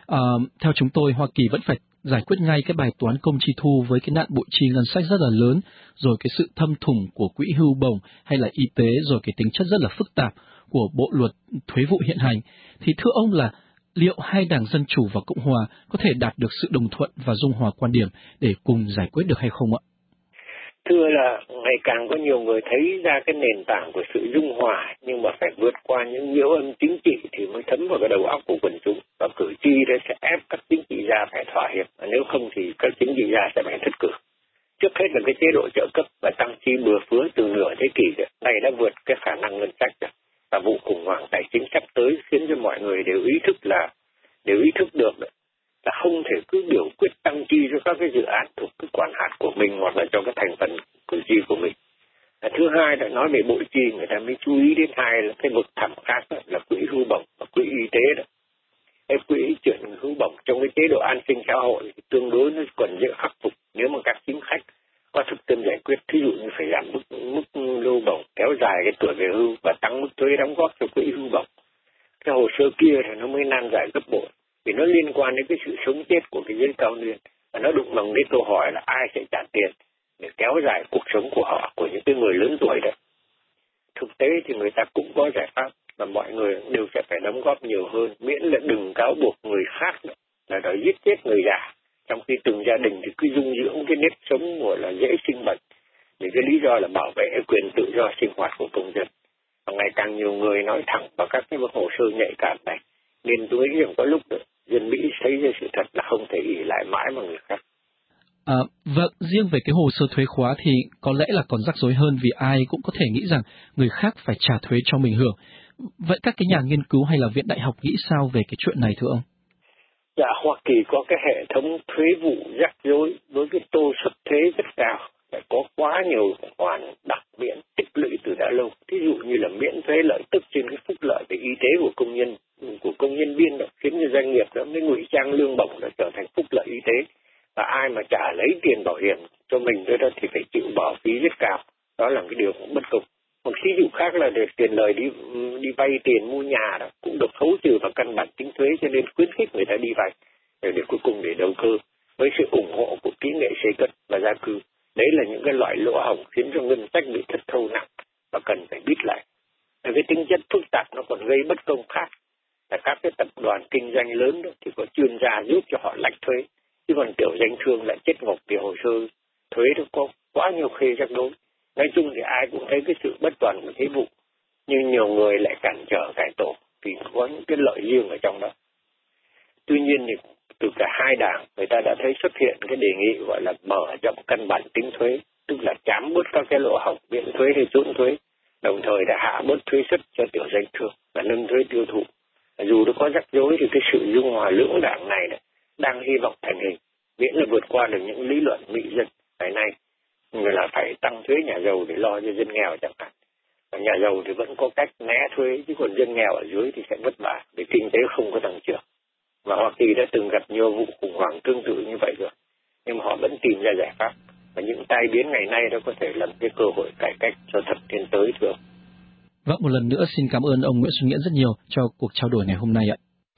theo chúng tôi Hoa Kỳ vẫn phải giải quyết ngay cái bài toán công chi thu với cái nạn bội chi ngân sách rất là lớn, rồi cái sự thâm thủng của quỹ hưu bổng hay là y tế, rồi cái tính chất rất là phức tạp của bộ luật thuế vụ hiện hành. Thì thưa ông là liệu hai đảng Dân Chủ và Cộng Hòa có thể đạt được sự đồng thuận và dung hòa quan điểm để cùng giải quyết được hay không ạ? Thưa là ngày càng có nhiều người thấy ra cái nền tảng của sự dung hòa, nhưng mà phải vượt qua những nhiễu âm chính trị thì mới thấm vào cái đầu óc của quần chúng. Và cử tri sẽ ép các chính trị gia phải thỏa hiệp, nếu không thì các chính trị gia sẽ phải thất cử. Trước hết là cái chế độ trợ cấp và tăng chi bừa phứa từ nửa thế kỷ này đã vượt cái khả năng ngân sách rồi. Và vụ khủng hoảng tài chính sắp tới khiến cho mọi người đều ý thức được là không thể cứ biểu quyết tăng chi cho các cái dự án thuộc cái quản hạt của mình hoặc là cho cái thành phần cử tri của mình. Thứ hai là nói về bội chi, người ta mới chú ý đến hai là cái vực thẳm khác là quỹ hưu bổng và quỹ y tế đó. Cái quỹ chuyển hưu bổng trong cái chế độ an sinh xã hội thì tương đối nó còn dễ khắc phục nếu mà các chính khách có thực tâm giải quyết, thí dụ như phải giảm mức hưu bổng, kéo dài cái tuổi về hưu và tăng mức thuế đóng góp cho quỹ hưu bổng. Cái hồ sơ kia thì nó mới nan giải gấp bội, vì nó liên quan đến cái sự sống chết của cái giới cao niên và nó đụng bằng cái câu hỏi là ai sẽ trả tiền để kéo dài cuộc sống của họ, của những cái người lớn tuổi đó. Thực tế thì người ta cũng có giải pháp và mọi người đều sẽ phải đóng góp nhiều hơn, miễn là đừng cáo buộc người khác là đòi giết chết người già, trong khi từng gia đình thì cứ dung dưỡng cái nếp sống gọi là dễ sinh bệnh vì cái lý do là bảo vệ quyền tự do sinh hoạt của công dân. Và ngày càng nhiều người nói thẳng vào các cái hồ sơ nhạy cảm này, nên tôi nghĩ rằng có lúc dân Mỹ thấy ra sự thật là không thể ỷ lại mãi vào người khác. Vâng, riêng về cái hồ sơ thuế khóa thì có lẽ là còn rắc rối hơn, vì ai cũng có thể nghĩ rằng người khác phải trả thuế cho mình hưởng. Vậy các cái nhà nghiên cứu hay là viện đại học nghĩ sao về cái chuyện này thưa ông? Dạ, Hoa Kỳ có cái hệ thống thuế vụ rắc rối với cái tô suất thuế rất cao, phải có quá nhiều khoản đặc miễn tích lũy từ đã lâu. Thí dụ như là miễn thuế lợi tức trên cái phúc lợi về y tế của công nhân viên đó, khiến cho doanh nghiệp đó mới ngụy trang lương bổng đã trở thành phúc lợi y tế. Và ai mà trả lấy tiền bảo hiểm cho mình đó thì phải chịu bỏ phí rất cao. Đó là cái điều cũng bất công. Một ví dụ khác là để tiền lời đi vay tiền mua nhà đó cũng được khấu trừ vào căn bản tính thuế, cho nên khuyến khích người ta đi vay để cuối cùng để đầu cơ với sự ủng hộ của kỹ nghệ xây cất và gia cư. Đấy là những cái loại lỗ hổng khiến cho ngân sách bị thất thu nặng và cần phải bít lại. Cái tính chất phức tạp nó còn gây bất công khác là các cái tập đoàn kinh doanh lớn đó thì có chuyên gia giúp cho họ lách thuế, chứ còn tiểu danh thương lại chết ngọc vì hồ sơ thuế nó có quá nhiều khê rắc rối. Nói chung thì ai cũng thấy cái sự bất toàn của thế vụ, nhưng nhiều người lại cản trở cải tổ vì có những cái lợi riêng ở trong đó. Tuy nhiên thì từ cả hai đảng người ta đã thấy xuất hiện cái đề nghị gọi là mở rộng căn bản tính thuế, tức là chám bớt các cái lỗ hổng miễn thuế hay trốn thuế, đồng thời đã hạ bớt thuế suất cho tiểu doanh thương và nâng thuế tiêu thụ. Dù nó có rắc rối thì cái sự dung hòa lưỡng đảng này đang hy vọng thành hình, miễn là vượt qua được những lý luận mị dân ngày nay, người là phải tăng thuế nhà giàu để lo cho dân nghèo chẳng hạn. Và nhà giàu thì vẫn có cách né thuế, chứ còn dân nghèo ở dưới thì sẽ vất vả vì kinh tế không có tăng trưởng. Và Hoa Kỳ đã từng gặp nhiều vụ khủng hoảng tương tự như vậy rồi, nhưng mà họ vẫn tìm ra giải pháp. Và những tai biến ngày nay đó có thể là cái cơ hội cải cách cho thập niên tới thưa. Vâng, một lần nữa xin cảm ơn ông Nguyễn Xuân Nghĩa rất nhiều cho cuộc trao đổi ngày hôm nay ạ.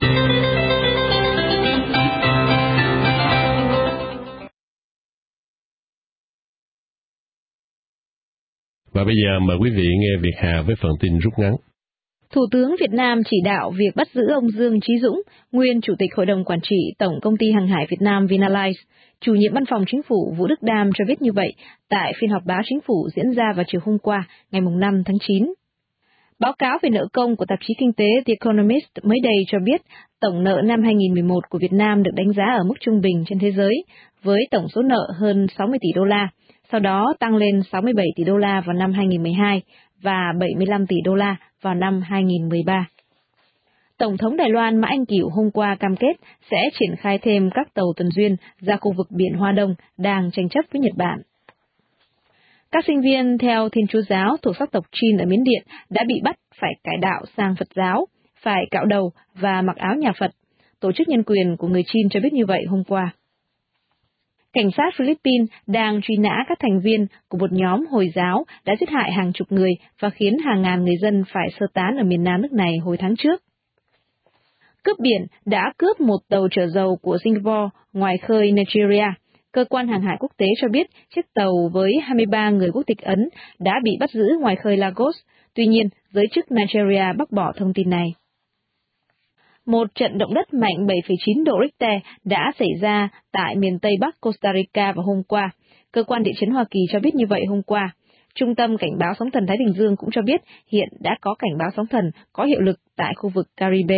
Và bây giờ mời quý vị nghe Việt Hà với phần tin rút ngắn. Thủ tướng Việt Nam chỉ đạo việc bắt giữ ông Dương Chí Dũng, nguyên Chủ tịch Hội đồng Quản trị Tổng Công ty Hàng hải Việt Nam Vinalize. Chủ nhiệm Văn phòng Chính phủ Vũ Đức Đam cho biết như vậy tại phiên họp báo Chính phủ diễn ra vào chiều hôm qua, ngày 5 tháng 9. Báo cáo về nợ công của tạp chí kinh tế The Economist mới đây cho biết tổng nợ năm 2011 của Việt Nam được đánh giá ở mức trung bình trên thế giới, với tổng số nợ hơn 60 tỷ đô la, sau đó tăng lên 67 tỷ đô la vào năm 2012 và 75 tỷ đô la vào năm 2013. Tổng thống Đài Loan Mã Anh Kửu hôm qua cam kết sẽ triển khai thêm các tàu tuần duyên ra khu vực Biển Hoa Đông đang tranh chấp với Nhật Bản. Các sinh viên theo Thiên Chúa giáo thuộc sắc tộc Chin ở Miến Điện đã bị bắt phải cải đạo sang Phật giáo, phải cạo đầu và mặc áo nhà Phật. Tổ chức nhân quyền của người Chin cho biết như vậy hôm qua. Cảnh sát Philippines đang truy nã các thành viên của một nhóm Hồi giáo đã giết hại hàng chục người và khiến hàng ngàn người dân phải sơ tán ở miền Nam nước này hồi tháng trước. Cướp biển đã cướp một tàu chở dầu của Singapore ngoài khơi Nigeria. Cơ quan hàng hải quốc tế cho biết chiếc tàu với 23 người quốc tịch Ấn đã bị bắt giữ ngoài khơi Lagos, tuy nhiên giới chức Nigeria bác bỏ thông tin này. Một trận động đất mạnh 7,9 độ Richter đã xảy ra tại miền Tây Bắc Costa Rica vào hôm qua. Cơ quan địa chấn Hoa Kỳ cho biết như vậy hôm qua. Trung tâm Cảnh báo Sóng thần Thái Bình Dương cũng cho biết hiện đã có cảnh báo sóng thần có hiệu lực tại khu vực Caribe.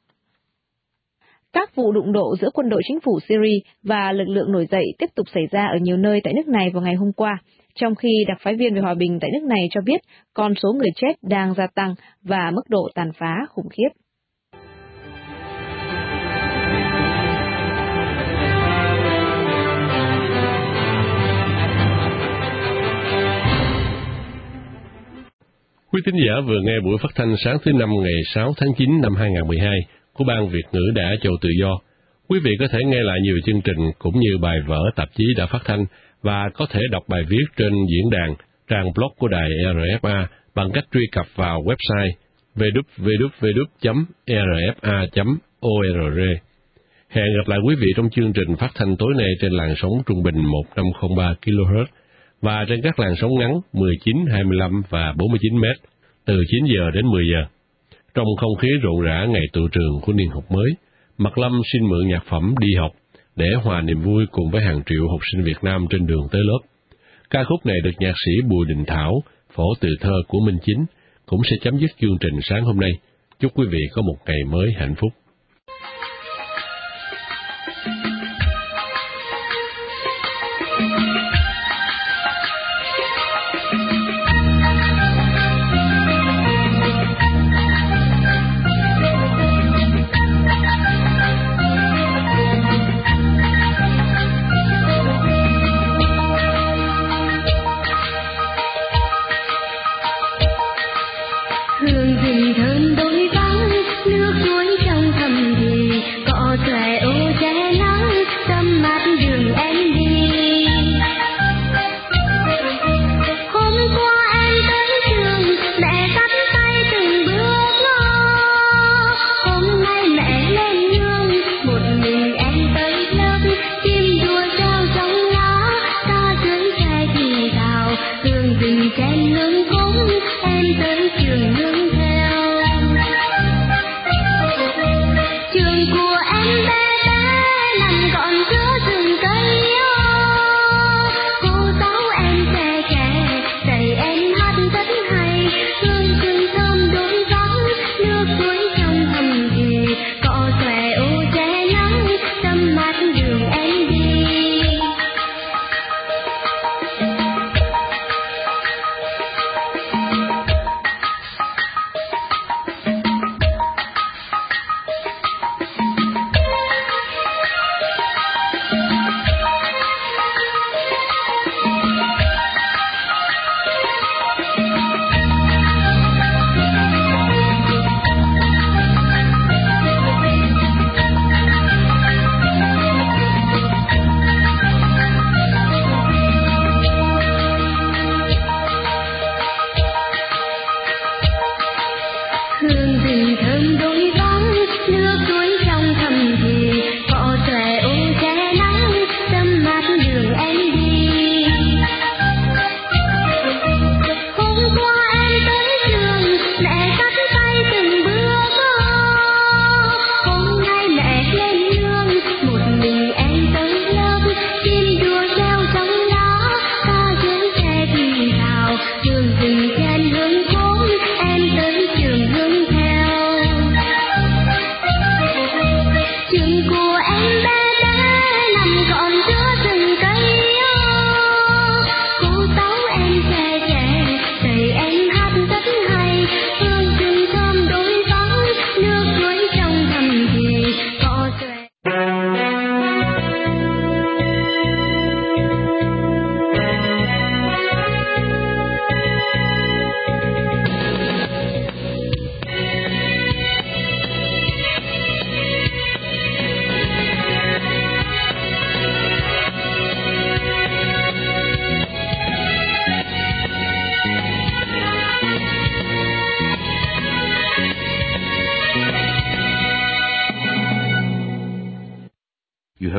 Các vụ đụng độ giữa quân đội chính phủ Syria và lực lượng nổi dậy tiếp tục xảy ra ở nhiều nơi tại nước này vào ngày hôm qua, trong khi đặc phái viên về hòa bình tại nước này cho biết con số người chết đang gia tăng và mức độ tàn phá khủng khiếp. Quý thính giả vừa nghe buổi phát thanh sáng thứ Năm ngày 6 tháng 9 năm 2012 của Ban Việt ngữ Đài Á Châu Tự Do. Quý vị có thể nghe lại nhiều chương trình cũng như bài vở tạp chí đã phát thanh và có thể đọc bài viết trên diễn đàn, trang blog của đài RFA bằng cách truy cập vào website www.rfa.org. Hẹn gặp lại quý vị trong chương trình phát thanh tối nay trên làn sóng trung bình 1503 kHz và trên các làn sóng ngắn 19, 25 và 49 m từ 9 giờ đến 10 giờ. Trong không khí rộn rã ngày tụ trường của niên học mới, Mạc Lâm xin mượn nhạc phẩm Đi học để hòa niềm vui cùng với hàng triệu học sinh Việt Nam trên đường tới lớp. Ca khúc này được nhạc sĩ Bùi Đình Thảo, phổ từ thơ của Minh Chính, cũng sẽ chấm dứt chương trình sáng hôm nay. Chúc quý vị có một ngày mới hạnh phúc. Hương rừng thơm đôi vắng, nước suối trong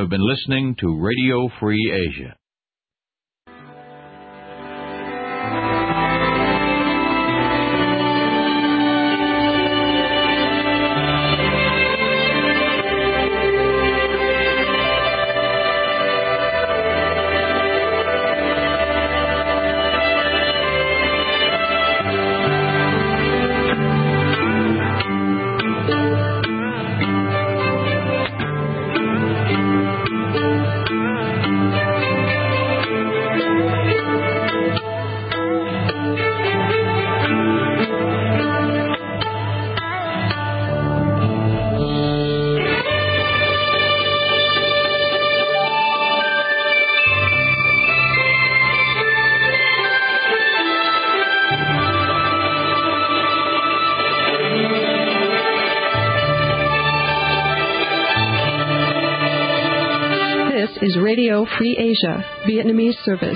have been listening to Radio Free Asia. Is Radio Free Asia, Vietnamese service.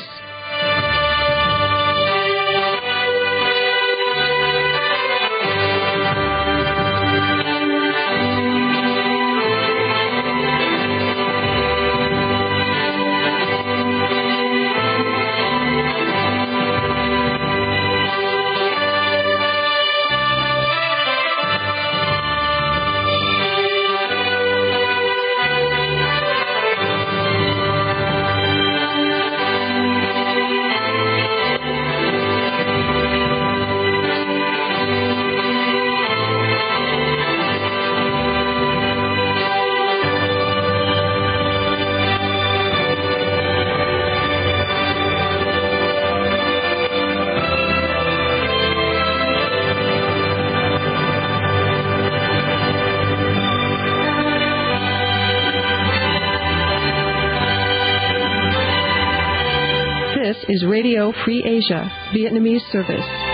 This is Radio Free Asia, Vietnamese service.